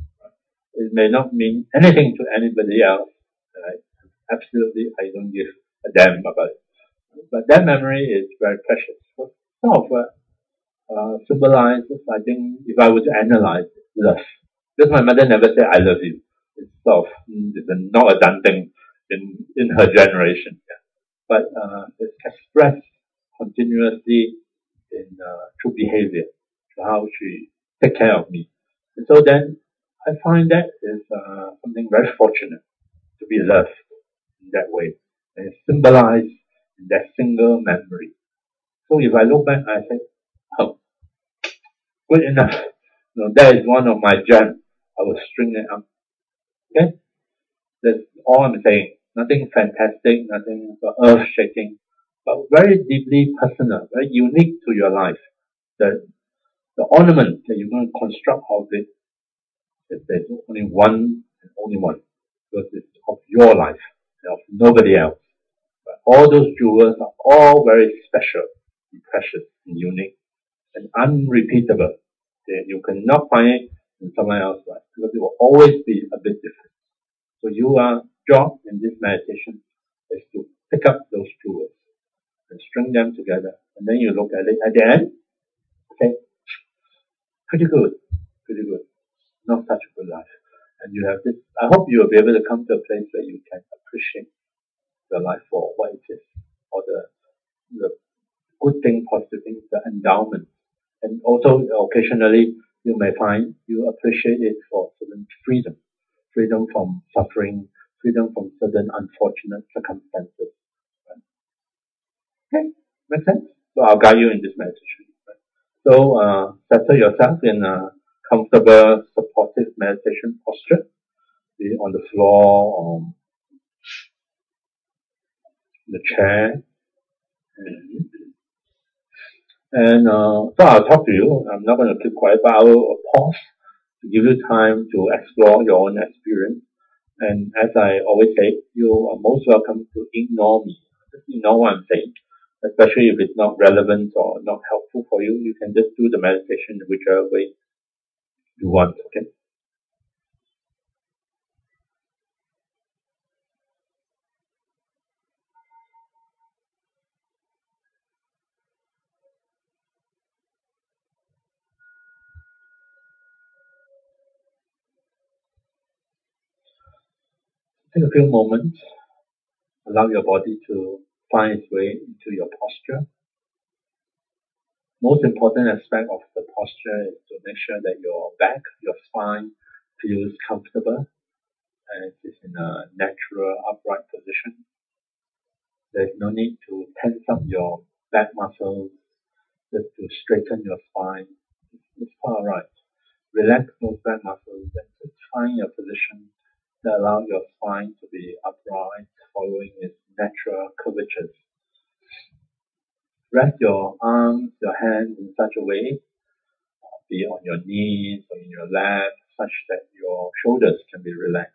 It may not mean anything to anybody else. Right? Absolutely, I don't give a damn about it. But that memory is very precious. So, sort of uh, uh, symbolizes, I think, if I were to analyze it, love. Because my mother never said, I love you. It's sort of, it's a, not a done thing in, in her generation. Yeah. But uh, it's expressed continuously in uh, through behavior, how she take care of me. And so then I find that is uh, something very fortunate to be loved in that way. And it's symbolized in that single memory. So if I look back, I say, oh, good enough. You know, that is one of my gems. I will string it up. Okay? That's all I'm saying. Nothing fantastic, nothing earth shaking, but very deeply personal, very unique to your life. The the ornament that you're going to construct of it, there's only one and only one, because it's of your life, of nobody else. But all those jewels are all very special, and precious, and unique, and unrepeatable. You cannot find it in someone else's life, because it will always be a bit different. So your job in this meditation is to pick up those jewels and string them together, and then you look at it at the end. Okay, pretty good, pretty good. Not such a good life. And you have this, I hope you will be able to come to a place where you can appreciate your life for what it is, or the, the good thing, positive things, the endowment. And also occasionally you may find you appreciate it for certain freedom, freedom from suffering, freedom from certain unfortunate circumstances. Right? Okay, make sense? So I'll guide you in this meditation. Right? So uh, settle yourself in a comfortable, supportive meditation posture, be on the floor or the chair. And, and uh, so I'll talk to you. I'm not going to keep quiet, but I will pause to give you time to explore your own experience. And as I always say, you are most welcome to ignore me. Just ignore what I'm saying, especially if it's not relevant or not helpful for you. You can just do the meditation in whichever way you want. Okay. Take a few moments. Allow your body to find its way into your posture. Most important aspect of the posture is to make sure that your back, your spine feels comfortable and it is in a natural upright position. There's no need to tense up your back muscles just to straighten your spine. It's quite alright. Relax those back muscles and just find your position that allow your spine to be upright, following its natural curvatures. Rest your arms, your hands in such a way, be on your knees or in your lap, such that your shoulders can be relaxed.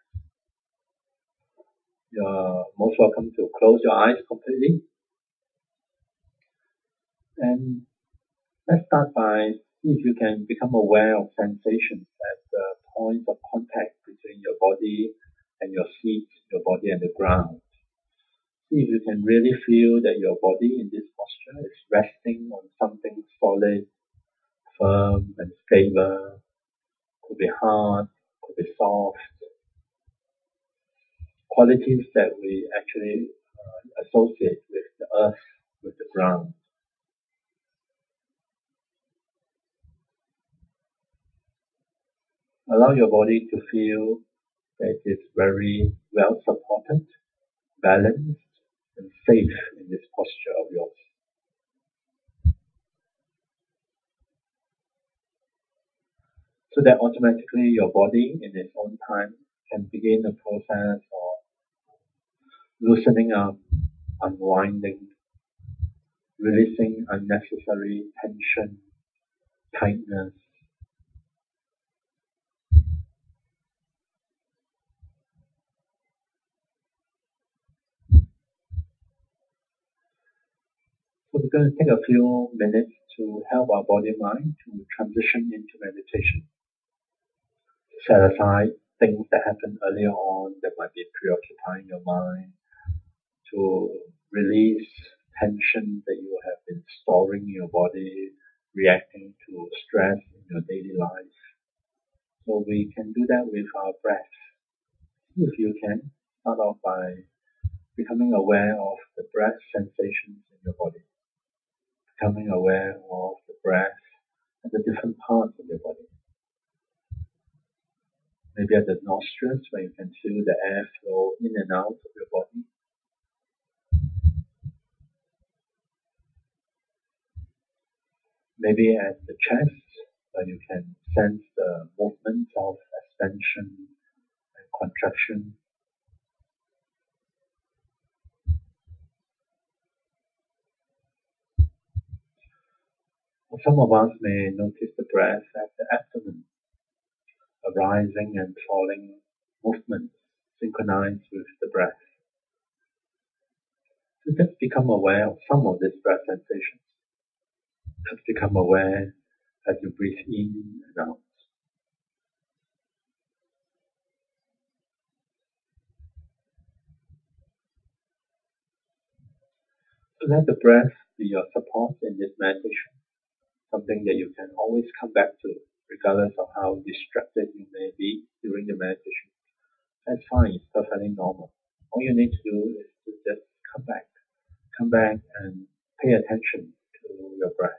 You're most welcome to close your eyes completely. And let's start by see if you can become aware of sensations at the points of contact between your body and your feet, your body and the ground. See if you can really feel that your body in this posture is resting on something solid, firm and stable. Could be hard, could be soft. Qualities that we actually uh, associate with the earth, with the ground. Allow your body to feel that it is very well supported, balanced, and safe in this posture of yours. So that automatically your body in its own time can begin the process of loosening up, unwinding, releasing unnecessary tension, tightness. So we're going to take a few minutes to help our body and mind to transition into meditation. Set aside things that happened earlier on that might be preoccupying your mind, to release tension that you have been storing in your body, reacting to stress in your daily life. So we can do that with our breath. If you can, start off by becoming aware of the breath sensations in your body. Becoming aware of the breath at the different parts of your body. Maybe at the nostrils where you can feel the air flow in and out of your body. Maybe at the chest where you can sense the movement of expansion and contraction. Some of us may notice the breath at the abdomen, a rising and falling movement synchronized with the breath. So just become aware of some of these breath sensations. Just become aware as you breathe in and out. So let the breath be your support in this meditation. Something that you can always come back to, regardless of how distracted you may be during the meditation. That's fine, it's perfectly normal. All you need to do is to just come back. Come back and pay attention to your breath.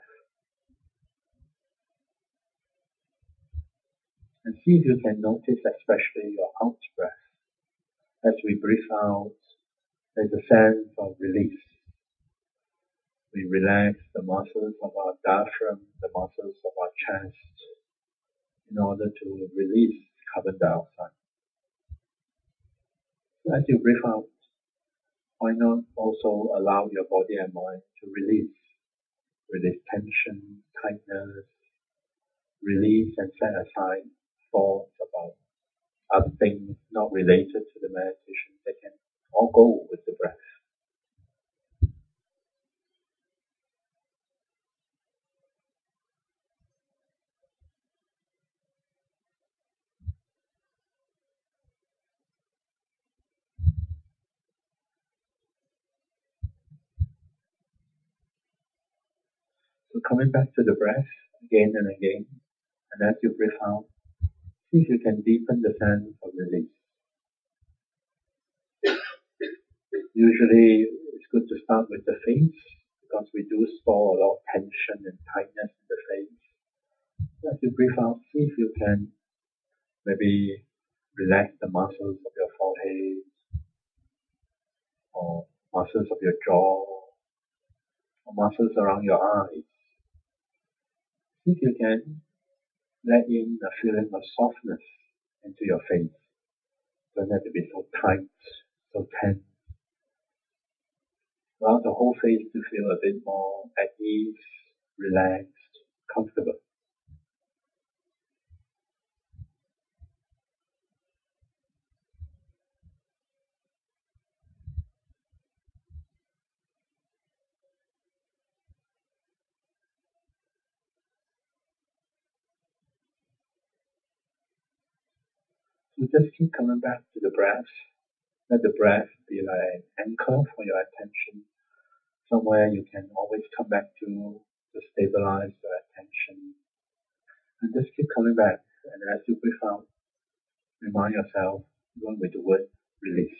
And see if you can notice especially your out breath. As we breathe out, there's a sense of release. We relax the muscles of our diaphragm, the muscles of our chest, in order to release carbon dioxide. So as you breathe out, why not also allow your body and mind to release? Release tension, tightness, release and set aside thoughts about other things not related to the meditation that can all go with the breath. So coming back to the breath again and again, and as you breathe out, see if you can deepen the sense of release. Usually it's good to start with the face, because we do store a lot of tension and tightness in the face. So as you breathe out, see if you can maybe relax the muscles of your forehead, or muscles of your jaw, or muscles around your eyes. See if you can let in a feeling of softness into your face. Don't have to be so tight, so tense. Allow the whole face to feel a bit more at ease, relaxed, comfortable. So just keep coming back to the breath. Let the breath be like an anchor for your attention. Somewhere you can always come back to to stabilize your attention. And just keep coming back. And as you breathe out, remind yourself, going with the word release.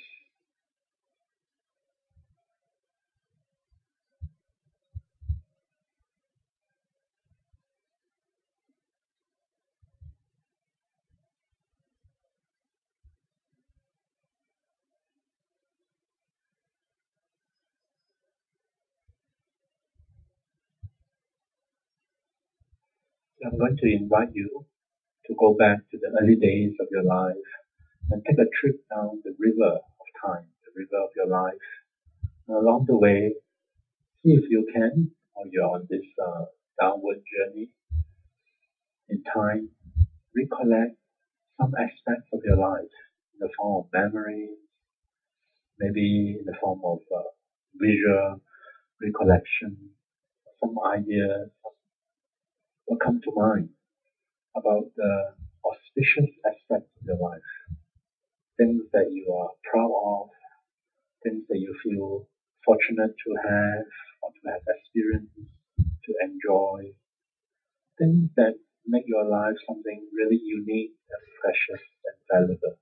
I'm going to invite you to go back to the early days of your life and take a trip down the river of time, the river of your life. And along the way, see if you can, or you're on this uh, downward journey in time, recollect some aspects of your life in the form of memories, maybe in the form of uh, visual recollection, some ideas will come to mind about the auspicious aspects of your life, things that you are proud of, things that you feel fortunate to have or to have experienced, to enjoy, things that make your life something really unique and precious and valuable.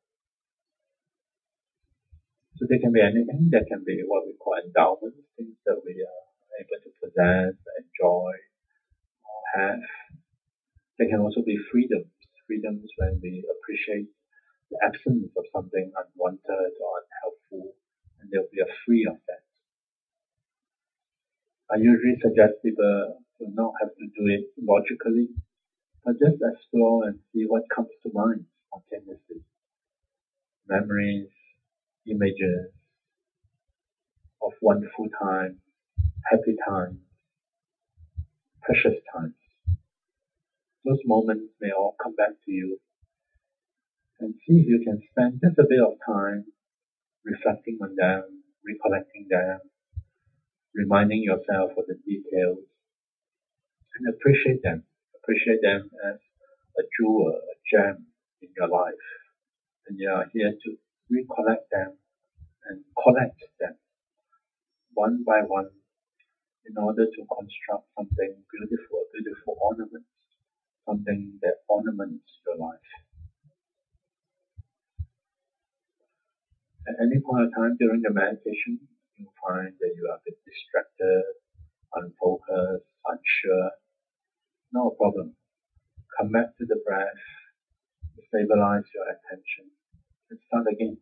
So they can be anything. They can be what we call endowments, things that we are able to possess, enjoy, or have. They can also be freedoms, freedoms when we appreciate the absence of something unwanted or unhelpful, and they'll be free of that. I usually suggest people to not have to do it logically, but just explore and see what comes to mind spontaneously. Memories, images of wonderful times, happy times, precious times. Those moments may all come back to you, and see if you can spend just a bit of time reflecting on them, recollecting them, reminding yourself of the details, and appreciate them. Appreciate them as a jewel, a gem in your life. And you are here to recollect them and collect them one by one in order to construct something beautiful, a beautiful ornament, something that ornaments your life. At any point of time during the meditation, you find that you are a bit distracted, unfocused, unsure. No problem. Come back to the breath, stabilize your attention, and start again.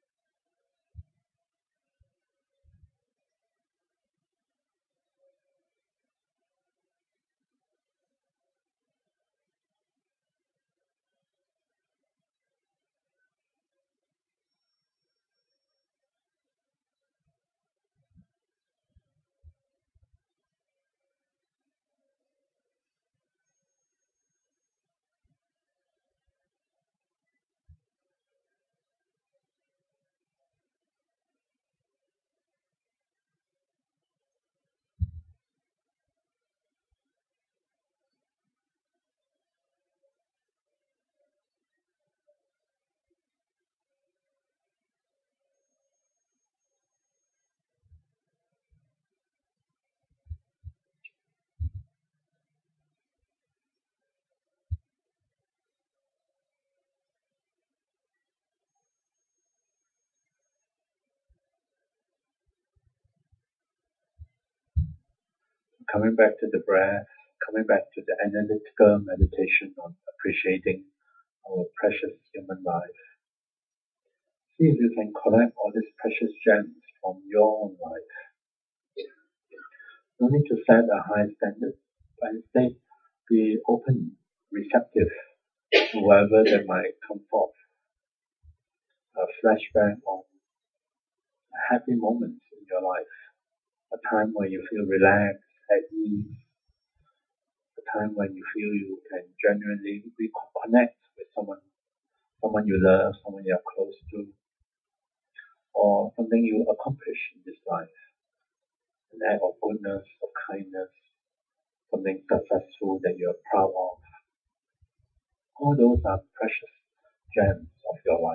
Coming back to the breath, coming back to the analytical meditation on appreciating our precious human life. See if you can collect all these precious gems from your own life. No need to set a high standard, but instead be open, receptive to whatever that might come forth. A flashback on happy moments in your life, a time when you feel relaxed, at ease, a time when you feel you can genuinely reconnect with someone, someone you love, someone you are close to, or something you accomplish in this life, an act of goodness, of kindness, something successful that you are proud of. All those are precious gems of your life.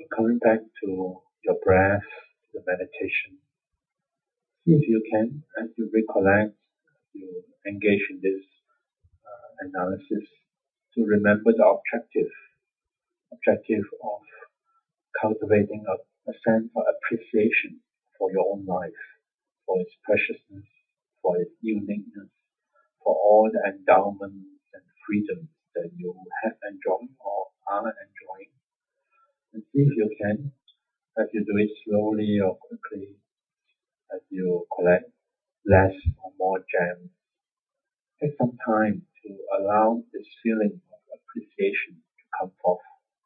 Coming back to your breath, the meditation, see if you can, as you recollect, you engage in this uh, analysis, to remember the objective, objective of cultivating a, a sense of appreciation for your own life, for its preciousness, for its uniqueness, for all the endowments and freedoms that you have enjoyed or are enjoying. And see if you can, as you do it slowly or quickly, as you collect less or more gems, take some time to allow this feeling of appreciation to come forth.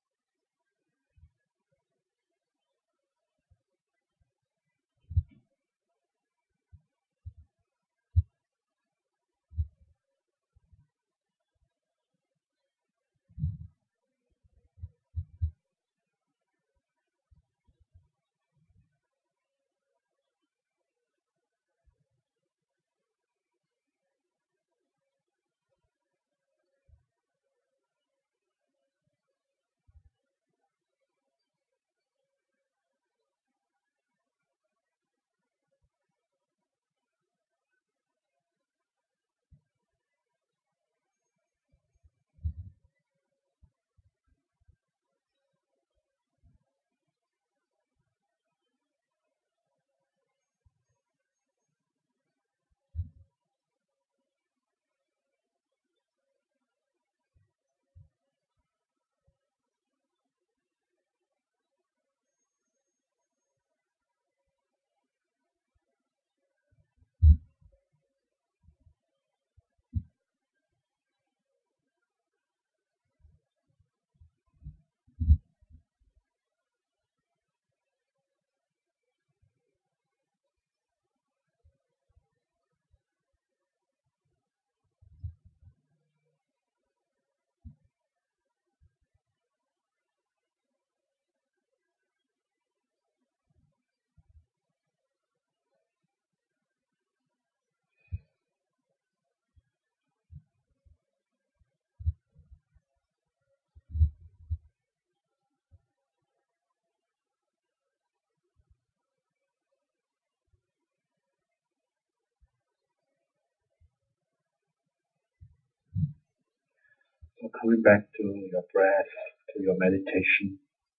So coming back to your breath, to your meditation,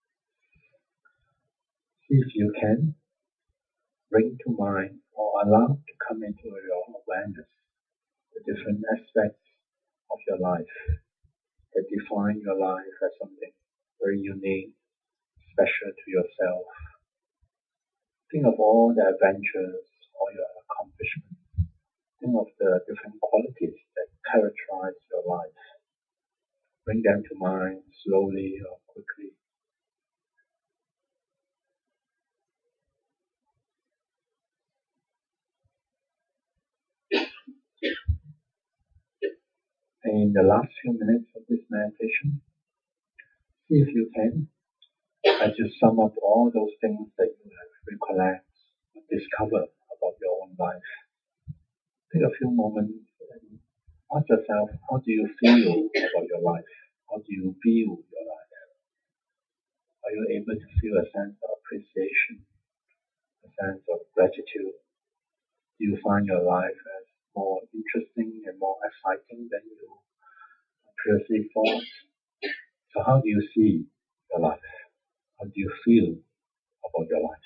see if you can bring to mind or allow to come into your awareness the different aspects of your life that define your life as something very unique, special to yourself. Think of all the adventures, all your accomplishments. Think of the different qualities that characterize your life. Bring them to mind slowly or quickly. And in the last few minutes of this meditation, see if you can, as you sum up all those things that you have recollect, discover about your own life. Take a few moments and ask yourself, how do you feel about your life? How do you view your life? Are you able to feel a sense of appreciation, a sense of gratitude? Do you find your life as more interesting and more exciting than you previously thought? So how do you see your life? How do you feel about your life?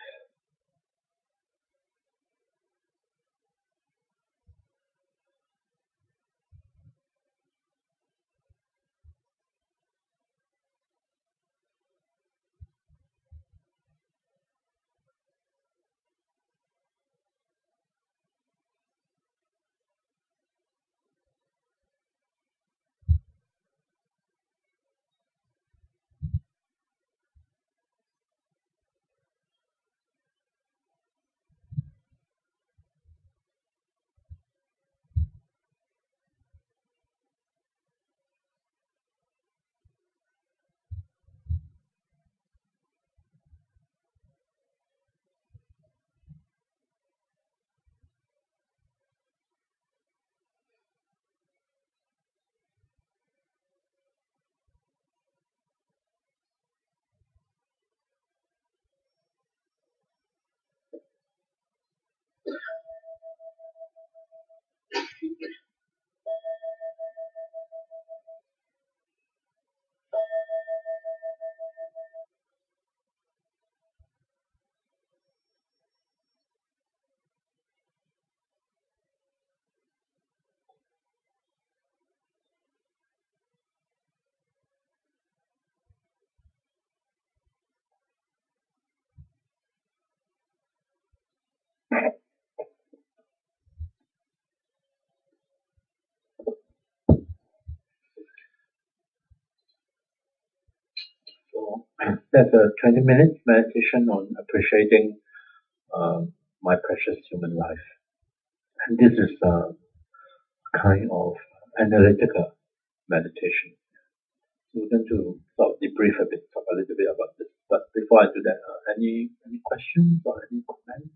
So that's a twenty minutes meditation on appreciating uh, my precious human life. And this is a kind of analytical meditation. So we're going to sort of debrief a bit, talk a little bit about this. But before I do that, uh, any any questions or any comments?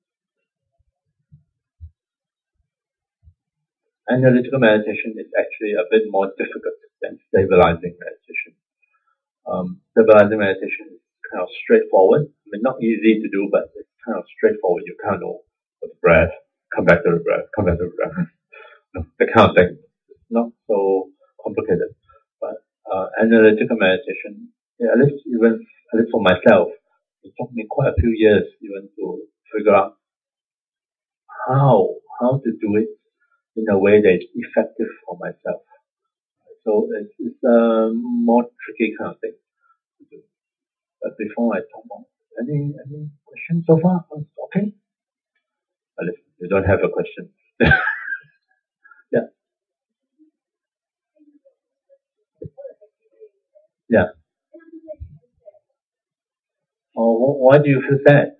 Analytical meditation is actually a bit more difficult than stabilizing meditation. Um, stabilizing meditation is kind of straightforward. I mean, not easy to do, but it's kind of straightforward. You kind of know the breath, come back to the breath, come back to the breath. The kind of thing. It's not so complicated. But uh, analytical meditation, yeah, at least even at least for myself, it took me quite a few years even to figure out how how to do it in a way that is effective for myself. So it's, it's a more tricky kind of thing to do. But before I talk about any any questions so far? Okay. At least you don't have a question. Yeah. Yeah. Oh, why do you feel sad?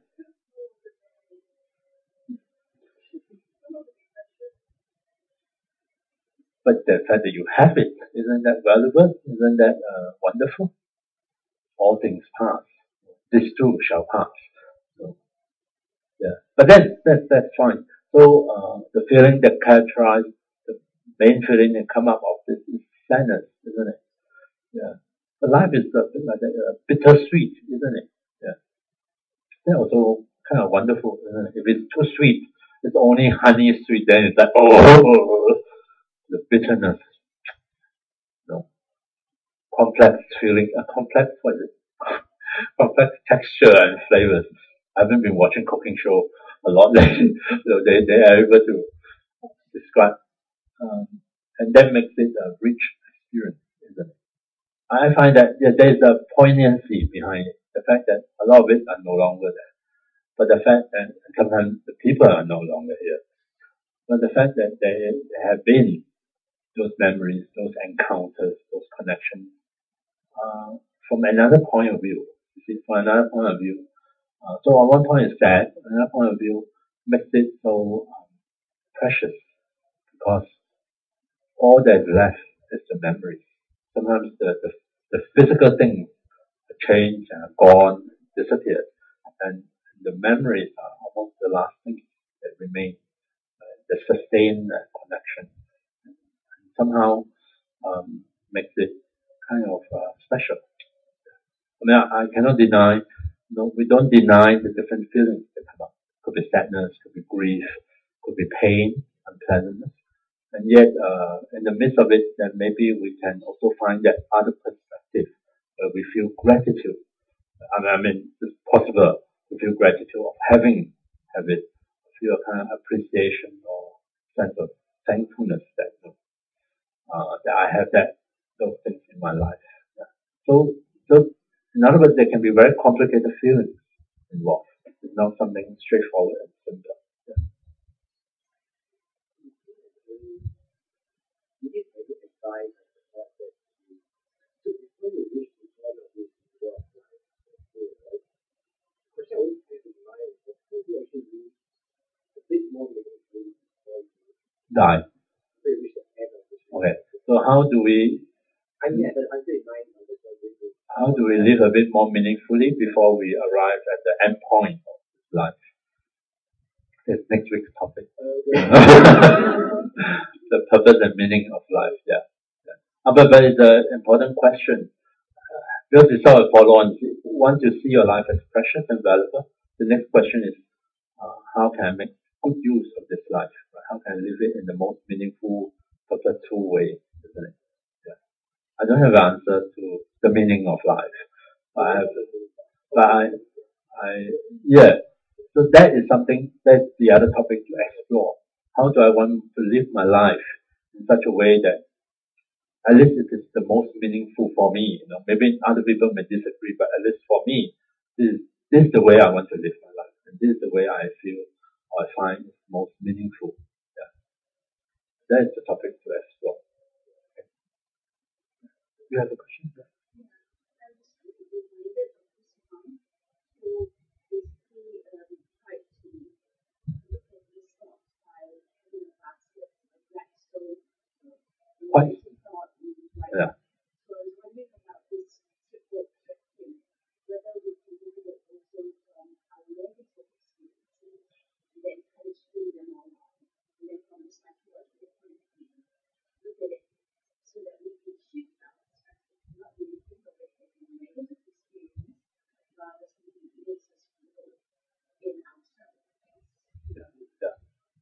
But the fact that you have it, isn't that valuable? Isn't that uh, wonderful? All things pass. This too shall pass. So, yeah. But that's, that's, that's fine. So, uh, the feeling that characterizes the main feeling that come up of this is sadness, isn't it? Yeah. But life is a bit like that, uh, bittersweet, isn't it? Yeah. That's also kind of wonderful, isn't it? If it's too sweet, it's only honey sweet, then it's like, oh, the bitterness. No. Complex feeling, a complex, what is it? Complex texture and flavors. I haven't been watching cooking show a lot lately, so they, they are able to describe, um, and that makes it a rich experience, isn't it? I find that yeah, there's a poignancy behind it. The fact that a lot of it are no longer there. But the fact that sometimes the people are no longer here. But the fact that there, there have been those memories, those encounters, those connections, uh, from another point of view. You see, from another point of view. Uh, so on one point it's sad, another point of view makes it so um, precious because all that's left is the memory. Sometimes the, the, the physical things change, uh, gone, disappeared, and the memories are almost the last things that remain, uh, that sustain that connection. And somehow um, makes it kind of uh, special. I mean, I, I cannot deny, no, we don't deny the different feelings that come up. Could be sadness, could be grief, could be pain, unpleasantness. And yet, uh, in the midst of it, then maybe we can also find that other perspective where we feel gratitude. I mean, I mean it's possible to feel gratitude of having, have it, feel a kind of appreciation or sense of thankfulness that, uh, that I have that, those things in my life. Yeah. So, so, in other words, there can be very complicated feelings involved. It's not something straightforward and simple. Yeah. Die. Okay. So how do we how do we live a bit more meaningfully before we arrive at the end point of life? It's next week's topic. The purpose and meaning of life, yeah. yeah. Uh, but, but it's an important question. Uh, because it's sort of follow on. Once you see your life as precious and valuable, the next question is, uh, how can I make good use of this life? Right? How can I live it in the most meaningful, purposeful way, isn't it? Yeah. I don't have an answer to the meaning of life. But I have, but I, I, yeah. So that is something, that's the other topic to explore. How do I want to live my life in such a way that at least it is the most meaningful for me? You know, maybe other people may disagree, but at least for me, this is, this is the way I want to live my life. And this is the way I feel or I find is most meaningful. Yeah. That is the topic to explore. Okay. You have a question?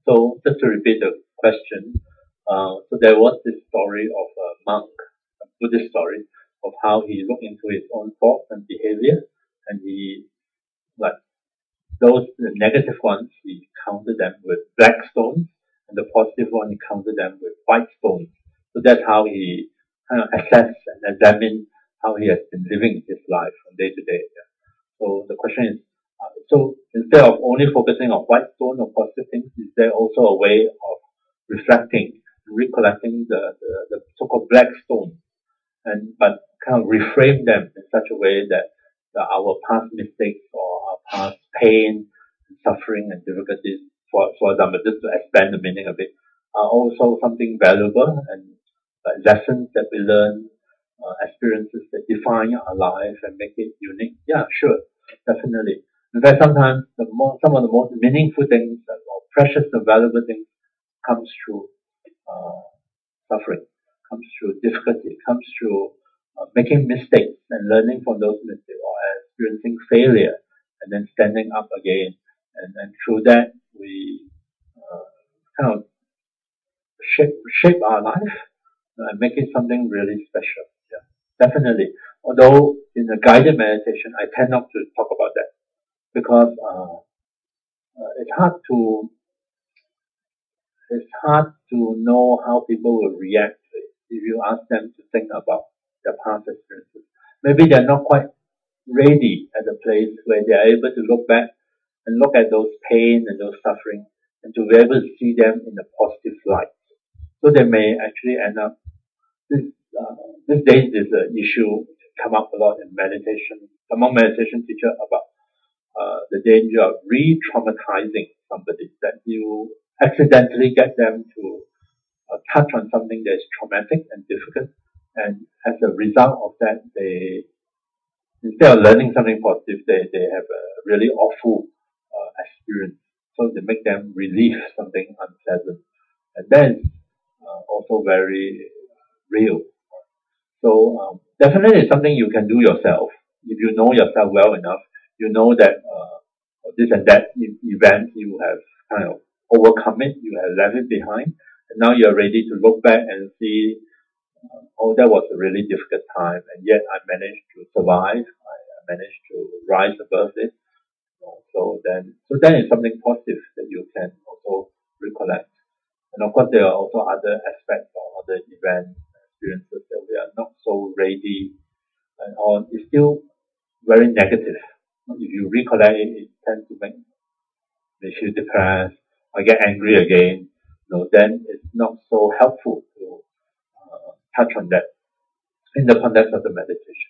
So just to repeat the question, uh, so there was this story of a monk, a Buddhist story, of how he looked into his own thoughts and behavior, and he, like, those the negative ones, he counted them with black stones, and the positive one, he counted them with white stones. So that's how he kind of assessed and examined how he has been living his life from day to day. Yeah. So the question is, uh, so instead of only focusing on white stone or positive things, is there also a way of reflecting, recollecting the, the, the so-called black stones, and but kind of reframe them in such a way that the, our past mistakes or our past pain, suffering, and difficulties, for for example, just to expand the meaning a bit, are also something valuable, and uh, lessons that we learn, uh, experiences that define our life and make it unique. Yeah, sure, definitely. In fact, sometimes the more, some of the most meaningful things or precious and valuable things comes through uh, suffering, comes through difficulty, comes through uh, making mistakes and learning from those mistakes, or experiencing failure and then standing up again. And, and through that, we uh, kind of shape, shape our life uh, and make it something really special. Yeah, definitely. Although in a guided meditation, I tend not to talk about that because uh, uh, it's hard to it's hard to know how people will react if you ask them to think about their past experiences. Maybe they're not quite ready at the place where they are able to look back and look at those pain and those suffering and to be able to see them in a positive light. So they may actually end up, this, uh, these days there's an issue come up a lot in meditation, among meditation teachers about uh, the danger of re-traumatizing somebody, that you accidentally get them to uh, touch on something that is traumatic and difficult, and as a result of that, they, instead of learning something positive, they, they have a really awful uh, experience. So they make them relieve something unpleasant. And that is uh, also very real. So um, definitely it's something you can do yourself. If you know yourself well enough, you know that uh, this and that e- event you have kind of overcome it, you have left it behind, and now you're ready to look back and see, uh, oh, that was a really difficult time, and yet I managed to survive. I managed to rise above it. So then, so that is something positive that you can also recollect. And of course, there are also other aspects or other events, experiences that we are not so ready, and or it's still very negative. If you recollect it, it tends to make me feel depressed, I get angry again. You know, then it's not so helpful to uh, touch on that in the context of the meditation.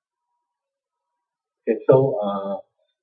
Okay, so uh,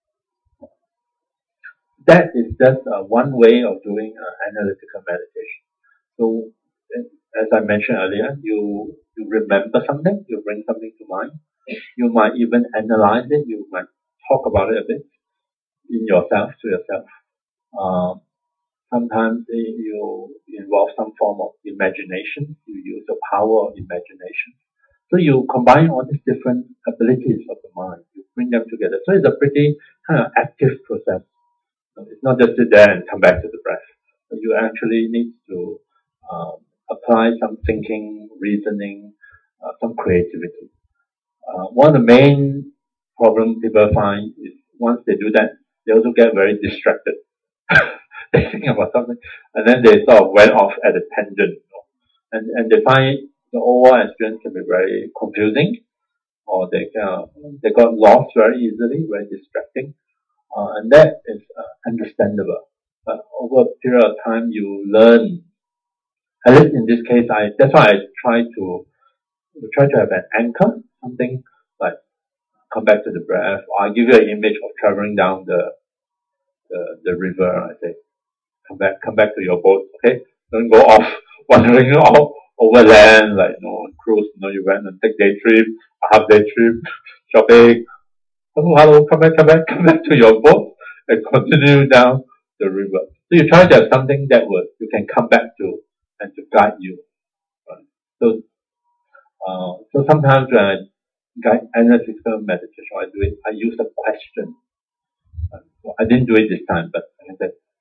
that is just uh, one way of doing uh, analytical meditation. So, as I mentioned earlier, you you remember something, you bring something to mind. You might even analyze it. You might talk about it a bit in yourself to yourself. Um, sometimes you involve some form of imagination. You use the power of imagination. So you combine all these different abilities of the mind. You bring them together. So it's a pretty kind of active process. It's not just sit there and come back to the breath. But you actually need to um, apply some thinking, reasoning, uh, some creativity. Uh, one of the main problems people find is once they do that, they also get very distracted. They think about something, and then they sort of went off at a tangent. You know? And and they find the overall experience can be very confusing, or they can they got lost very easily, very distracting. Uh, and that is uh, understandable. But over a period of time, you learn. At least in this case, I that's why I try to try to have an anchor, something like come back to the breath. Or I give you an image of traveling down the the, the river. I say, come back, come back to your boat. Okay, don't go off wandering off over land like you know cruise. You know, you went and take day trip, a half day trip, shopping. Hello, hello, come back, come back, come back to your boat and continue down the river. So you try to have something that would you can come back to and to guide you. Right? So, uh, so sometimes when I guide analytical meditation, I do it. I use a question. Uh, so I didn't do it this time, but I said,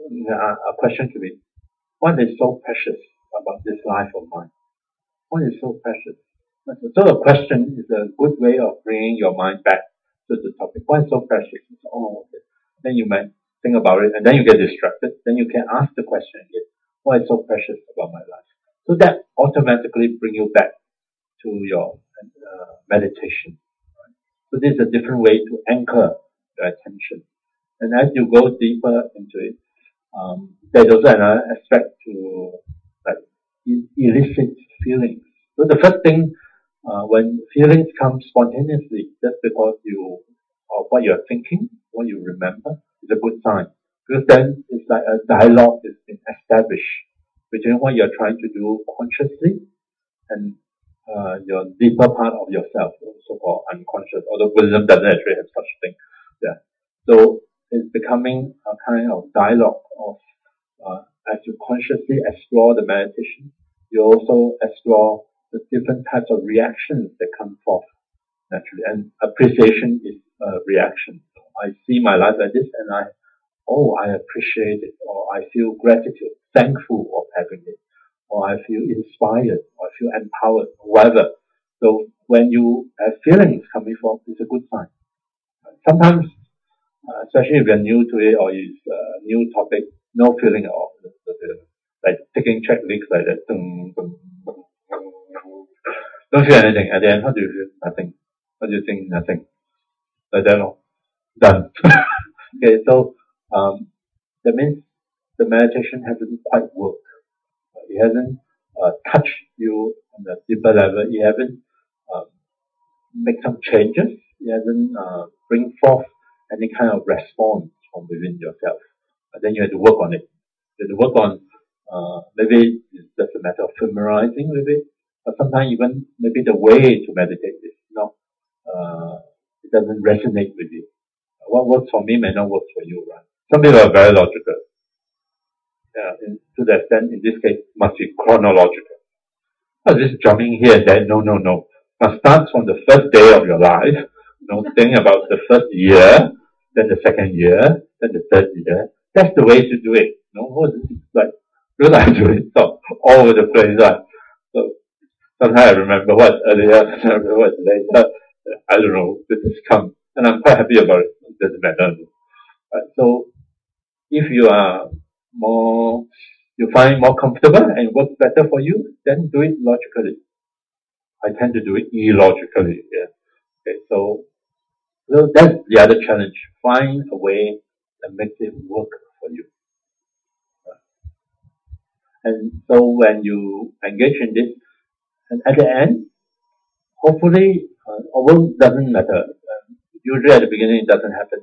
a question could be, what is so precious about this life of mine? What is so precious? So a question is a good way of bringing your mind back to the topic. What is so precious? Oh, okay. Then you might think about it, and then you get distracted. Then you can ask the question again. What is so precious about my life? So that automatically bring you back to your uh, meditation. So this is a different way to anchor your attention. And as you go deeper into it, um, there's also another aspect to like elicit feelings. So the first thing, uh, when feelings come spontaneously, just because you of what you're thinking, what you remember, is a good sign. Because then it's like a dialogue has been established between what you're trying to do consciously and uh, your deeper part of yourself, so-called unconscious, although Buddhism doesn't actually have such a thing. Yeah. So it's becoming a kind of dialogue of, uh, as you consciously explore the meditation, you also explore the different types of reactions that come forth naturally. And appreciation is a reaction. I see my life like this and I, oh, I appreciate it, or I feel gratitude, thankful of having it, or I feel inspired, or I feel empowered, whatever. So when you have feelings coming forth, it's a good sign. Sometimes, uh, especially if you're new to it or it's a new topic, no feeling at all. Like taking checklists like that. Don't feel anything. At the end, how do you feel? Nothing. What do you think? Nothing. Like that, no? Done. Okay, so um, that means the meditation hasn't quite worked. It hasn't uh, touched you on the deeper level. It hasn't uh, made some changes. It hasn't uh, bring forth any kind of response from within yourself. And then you have to work on it. You have to work on, uh, maybe it's just a matter of familiarizing with it. But sometimes even maybe the way to meditate is not, uh, it doesn't resonate with you. What works for me may not work for you, right? Some people are very logical. Yeah, in, to the extent, in this case, must be chronological. Not just jumping here and there. No, no, no. Must start from the first day of your life. You know, think about the first year, then the second year, then the third year. That's the way to do it. You know, it's like, because I do it so, all over the place. Right? So sometimes I remember what's earlier, sometimes I remember what's later. I don't know, this has come. And I'm quite happy about it. It doesn't matter. Right? So, if you are more, you find it more comfortable and it works better for you, then do it logically. I tend to do it illogically. Yeah. Okay, so, so that's the other challenge. Find a way that makes it work for you. And so when you engage in this, and at the end, hopefully, uh, although it doesn't matter, uh, usually at the beginning it doesn't happen.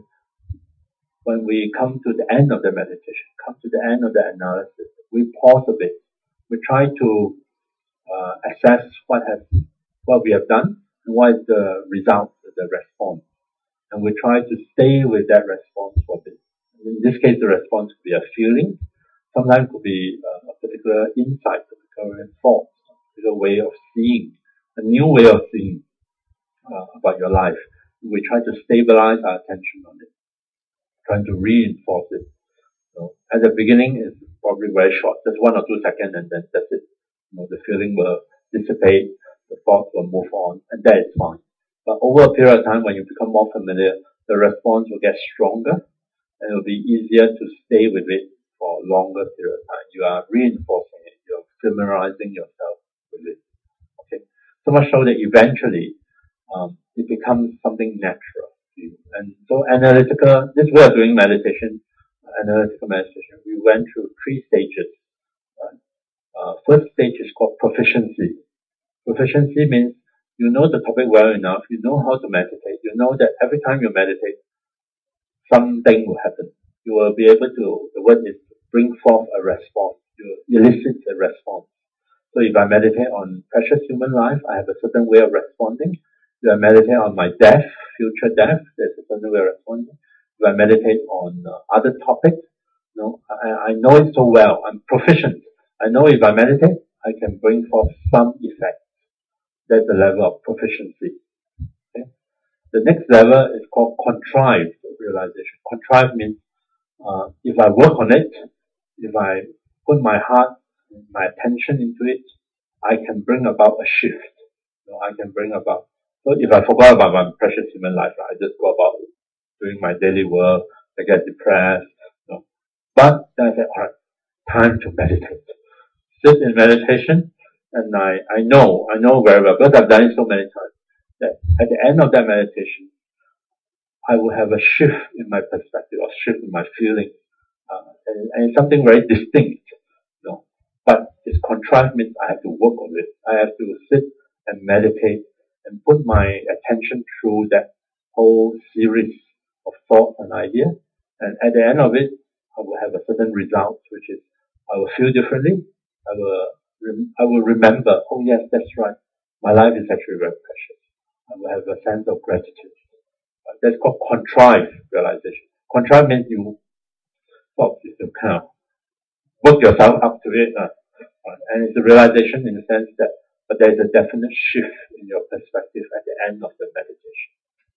When we come to the end of the meditation, come to the end of the analysis, we pause a bit. We try to uh, assess what has, what we have done and what is the result, the response. And we try to stay with that response for a bit. In this case, the response could be a feeling. Sometimes it could be a particular insight, a particular thought, a particular way of seeing, a new way of seeing uh, about your life. We try to stabilize our attention on it, trying to reinforce it. So at the beginning, it's probably very short, just one or two seconds, and then that's it. You know, the feeling will dissipate, the thoughts will move on, and that is fine. But over a period of time, when you become more familiar, the response will get stronger, and it will be easier to stay with it for a longer period of time. You are reinforcing it, you're familiarizing yourself with it. Okay, so much so that eventually um, it becomes something natural to you. And so analytical, this way of doing meditation, analytical meditation, we went through three stages. Right? Uh, first stage is called proficiency. Proficiency means you know the topic well enough, you know how to meditate, you know that every time you meditate, something will happen. You will be able to, the word is bring forth a response. You elicit a response. So if I meditate on precious human life, I have a certain way of responding. If I meditate on my death, future death, there's a certain way of responding. If I meditate on uh, other topics, you know, I, I know it so well. I'm proficient. I know if I meditate, I can bring forth some effect. That's the level of proficiency. Okay? The next level is called contrived realization. Contrived means uh, if I work on it, if I put my heart, my attention into it, I can bring about a shift. You know, I can bring about. So if I forgot about my precious human life, I just go about doing my daily work, I get depressed. You know. But then I say, all right, time to meditate. Sit in meditation, and I, I know, I know very well, because I've done it so many times, that at the end of that meditation, I will have a shift in my perspective, or shift in my feeling, uh, and, and it's something very distinct, you know. But it's contrived means I have to work on it. I have to sit and meditate and put my attention through that whole series of thoughts and ideas, and at the end of it, I will have a certain result, which is I will feel differently. I will, I will remember, oh yes, that's right. My life is actually very precious. I will have a sense of gratitude. That's called contrived realization. Contrived means you, well, you kind of work yourself up to it, uh, and it's a realization in the sense that, but there's a definite shift in your perspective at the end of the meditation.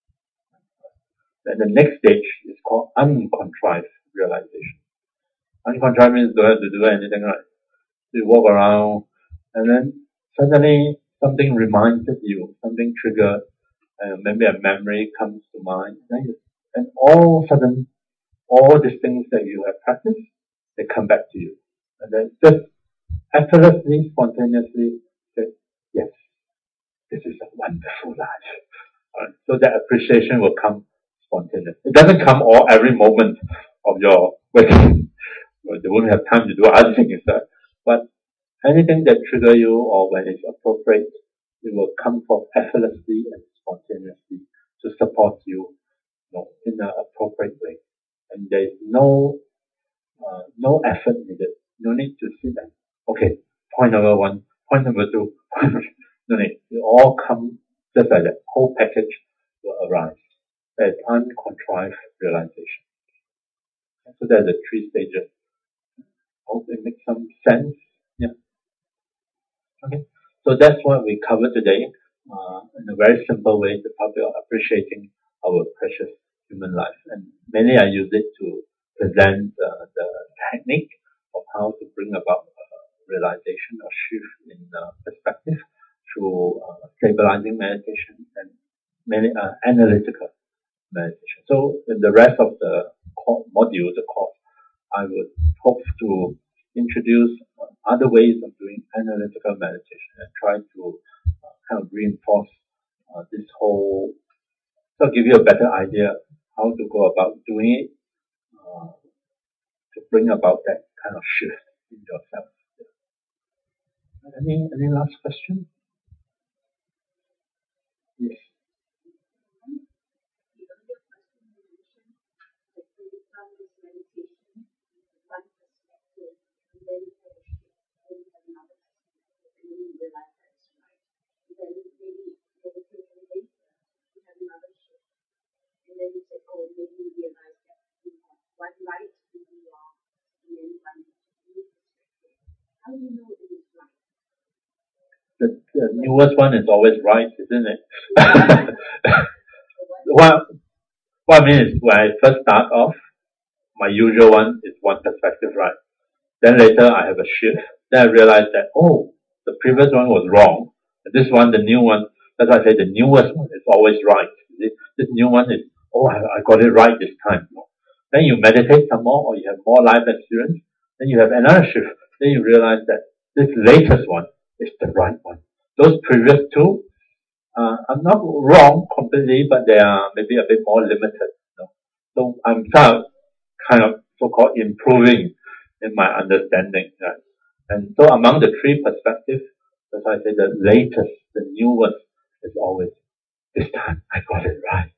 Then the next stage is called uncontrived realization. Uncontrived means you don't have to do anything, right? You walk around, and then suddenly something reminds you, something triggers, and maybe a memory comes to mind, and, you, and all of a sudden, all these things that you have practiced, they come back to you. And then just effortlessly, spontaneously say, yes, this is a wonderful life. Right? So that appreciation will come spontaneously. It doesn't come all every moment of your waking. You won't have time to do other things. Right? But anything that triggers you or when it's appropriate, it will come forth effortlessly and spontaneously to support you, you know, in an appropriate way. And there is no uh, no effort needed. No need to sit and, okay, point number one, point number two, no need. It all come just like that. Whole package will arise. That is uncontrived realization. So there's the three stages. Hope it makes some sense. Yeah. Okay. So that's what we covered today, uh, in a very simple way, the topic of appreciating our precious human life. And mainly I use it to present uh, the technique of how to bring about uh, realization or shift in uh, perspective through uh, stabilizing meditation and mainly uh, analytical meditation. So in the rest of the module, the course, I would hope to introduce uh, other ways of doing analytical meditation and try to uh, kind of reinforce uh, this whole, so give you a better idea how to go about doing it uh, to bring about that kind of shift in yourself. Any any last question? Yes. The, the newest one is always right, isn't it? what, what I mean is when I first start off, my usual one is one perspective right. Then later I have a shift. Then I realize that, oh, the previous one was wrong. This one, the new one, that's why I say the newest one is always right. This new one is, oh, I, I got it right this time. Then you meditate some more, or you have more life experience. Then you have another shift. Then you realize that this latest one is the right one. Those previous two uh, are not wrong completely, but they are maybe a bit more limited. You know? So I'm kind of, kind of so-called improving in my understanding. Right? And so among the three perspectives, as I say, the latest, the newest is always, this time I got it right.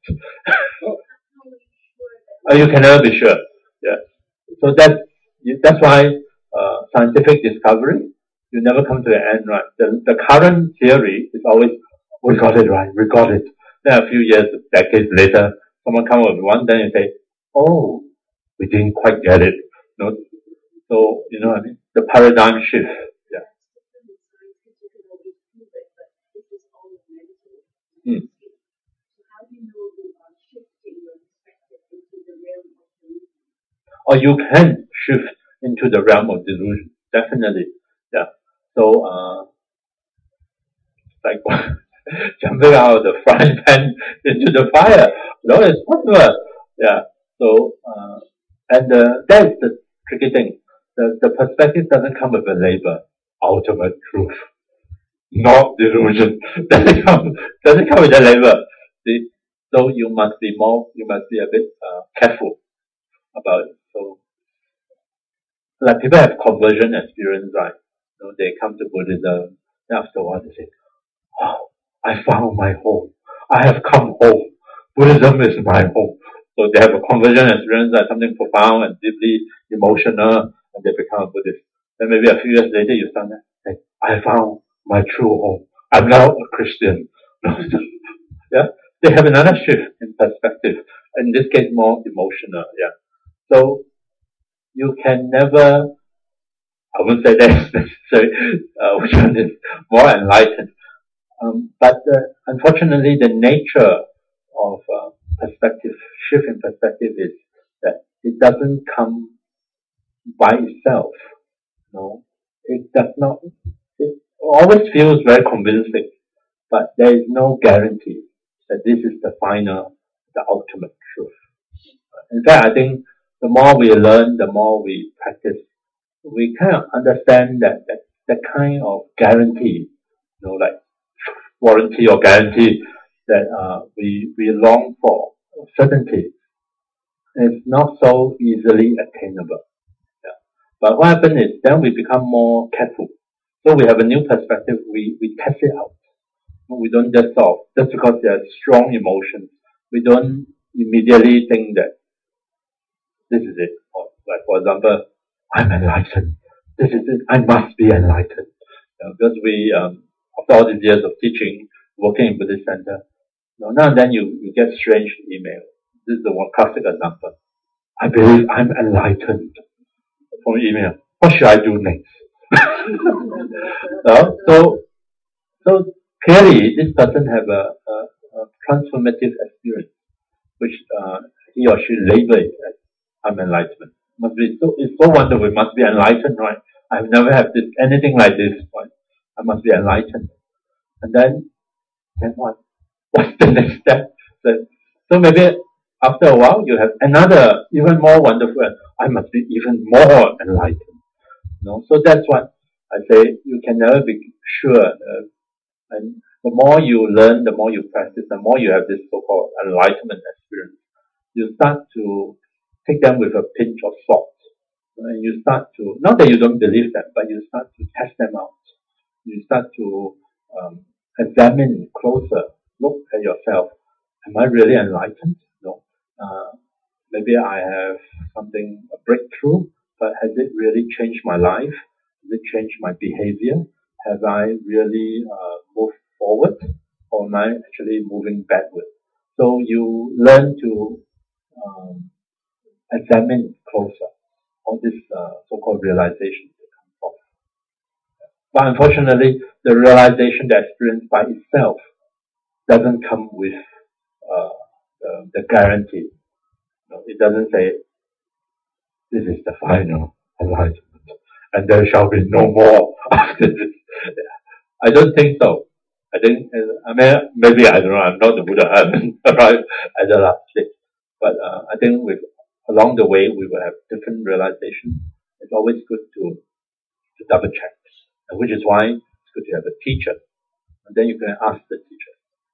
Oh, you can never be sure. Yeah. So that's, that's why uh, scientific discovery, you never come to the end right. The, the current theory is always, we got it right, we got it. Then a few years, decades later, someone come up with one, then you say, oh, we didn't quite get it. You know? So, you know what I mean? The paradigm shift. Yeah. Hmm. Or you can shift into the realm of delusion. Definitely. Yeah. So, uh, like jumping out of the frying pan into the fire. No, it's possible. Yeah. So, uh, and uh, that's the tricky thing. The, the perspective doesn't come with a label. Ultimate truth. Not delusion. Doesn't come, doesn't come with a label. See? So you must be more, you must be a bit uh, careful about it. So, like people have conversion experience, right? You know, they come to Buddhism, and after a while they say, "Oh, I found my home. I have come home. Buddhism is my home." So they have a conversion experience, like something profound and deeply emotional, and they become a Buddhist. Then maybe a few years later, you start saying, "I found my true home. I'm now a Christian." Yeah, they have another shift in perspective. In this case, more emotional. Yeah, so you can never. I wouldn't say that's necessary. Uh, which one is more enlightened? Um, but uh, unfortunately, the nature of uh, perspective shift in perspective is that it doesn't come by itself. No, it does not. It always feels very convincing, but there is no guarantee that this is the final, the ultimate truth. In fact, I think the more we learn, the more we practice, we kind of understand that that, that kind of guarantee, you know, like warranty or guarantee that uh, we we long for, certainty, is not so easily attainable. Yeah. But what happens is then we become more careful. So we have a new perspective. We we test it out. We don't just solve just because there are strong emotions. We don't immediately think that this is it. Or like for example, I'm enlightened. This is it. I must be enlightened. You know, because we, um, after all these years of teaching, working in Buddhist center, you know, now and then you, you get strange email. This is the one classic example. I believe I'm enlightened. From email. What should I do next? so, so, so clearly this person have a, a, a transformative experience, which uh, he or she label it as I'm enlightenment. Must be so, it's so wonderful. It must be enlightened, right? I've never had this, anything like this, right? I must be enlightened. And then, then what? What's the next step? So, so maybe after a while, you have another, even more wonderful, I must be even more enlightened. You know? So that's what I say, you can never be sure. Uh, and the more you learn, the more you practice, the more you have this so-called enlightenment experience, you start to take them with a pinch of salt. And you start to, not that you don't believe them, but you start to test them out. You start to um, examine closer, look at yourself. Am I really enlightened? No. Uh, maybe I have something, a breakthrough, but has it really changed my life? Has it changed my behavior? Have I really uh, moved forward? Or am I actually moving backward? So you learn to um, examine closer all this uh, so-called realization that comes off. But unfortunately, the realization, the experience by itself doesn't come with uh, the, the guarantee. You know, it doesn't say, this is the final enlightenment, and there shall be no more after this. I don't think so. I think, I mean, maybe, I don't know, I'm not the Buddha, I haven't arrived at the last stage. But uh, I think with along the way, we will have different realizations. It's always good to, to double check, which is why it's good to have a teacher. And then you can ask the teacher.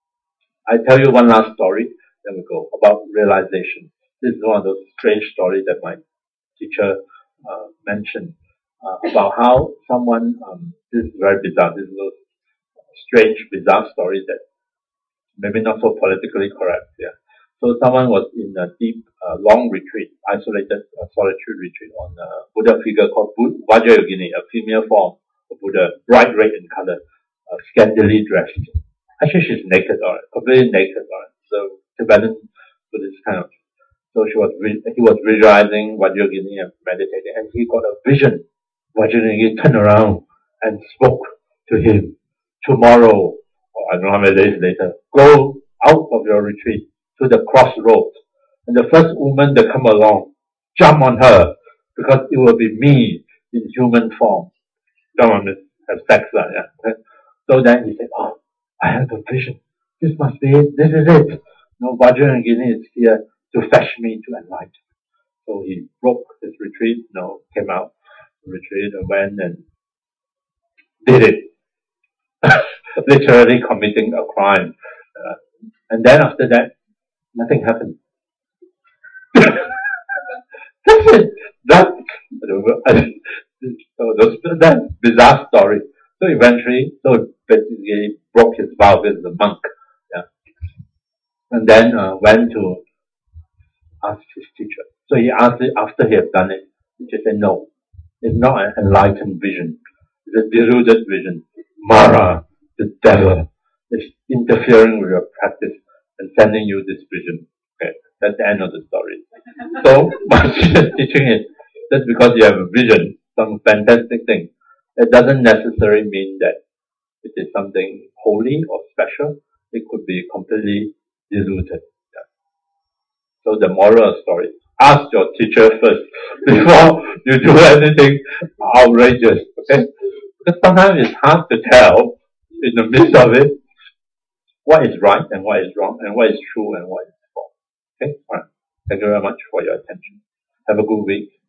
I tell you one last story, then we go, about realization. This is one of those strange stories that my teacher uh, mentioned uh, about how someone, um, this is very bizarre, this is those strange, bizarre stories that maybe not so politically correct, yeah. So someone was in a deep, uh, long retreat, isolated, uh, solitary retreat on a Buddha figure called Vajrayogini, a female form of Buddha, bright red in color, uh, scantily dressed. Actually, she's naked, alright, completely naked, alright. So Tibetan Buddhist kind of. So she was, he was visualizing Vajrayogini and meditating, and he got a vision. Vajrayogini turned around and spoke to him. Tomorrow, or I don't know how many days later, go out of your retreat to the crossroads. And the first woman that come along, jump on her because it will be me in human form. Don't want to have sex, lah, yeah. So then he said, oh, I have a vision. This must be it. This is it. No, Vajrayana is here to fetch me to enlighten. So he broke his retreat, you know, came out, retreat, and went and did it. Literally committing a crime. Uh, and then after that, nothing happened. That's it. That, so those, that bizarre story. So eventually, so basically he broke his vow as a monk. Yeah. And then uh, went to ask his teacher. So he asked it after he had done it. He just said, no, it's not an enlightened vision. It's a deluded vision. Mara, the devil, is interfering with your practice and sending you this vision. Okay, that's the end of the story. So, my teaching is, just because you have a vision, some fantastic thing, it doesn't necessarily mean that it is something holy or special. It could be completely diluted. Yeah. So the moral of the story, ask your teacher first before you do anything outrageous. Okay? Because sometimes it's hard to tell in the midst of it what is right and what is wrong and what is true and what is false. Okay? Alright. Thank you very much for your attention. Have a good week.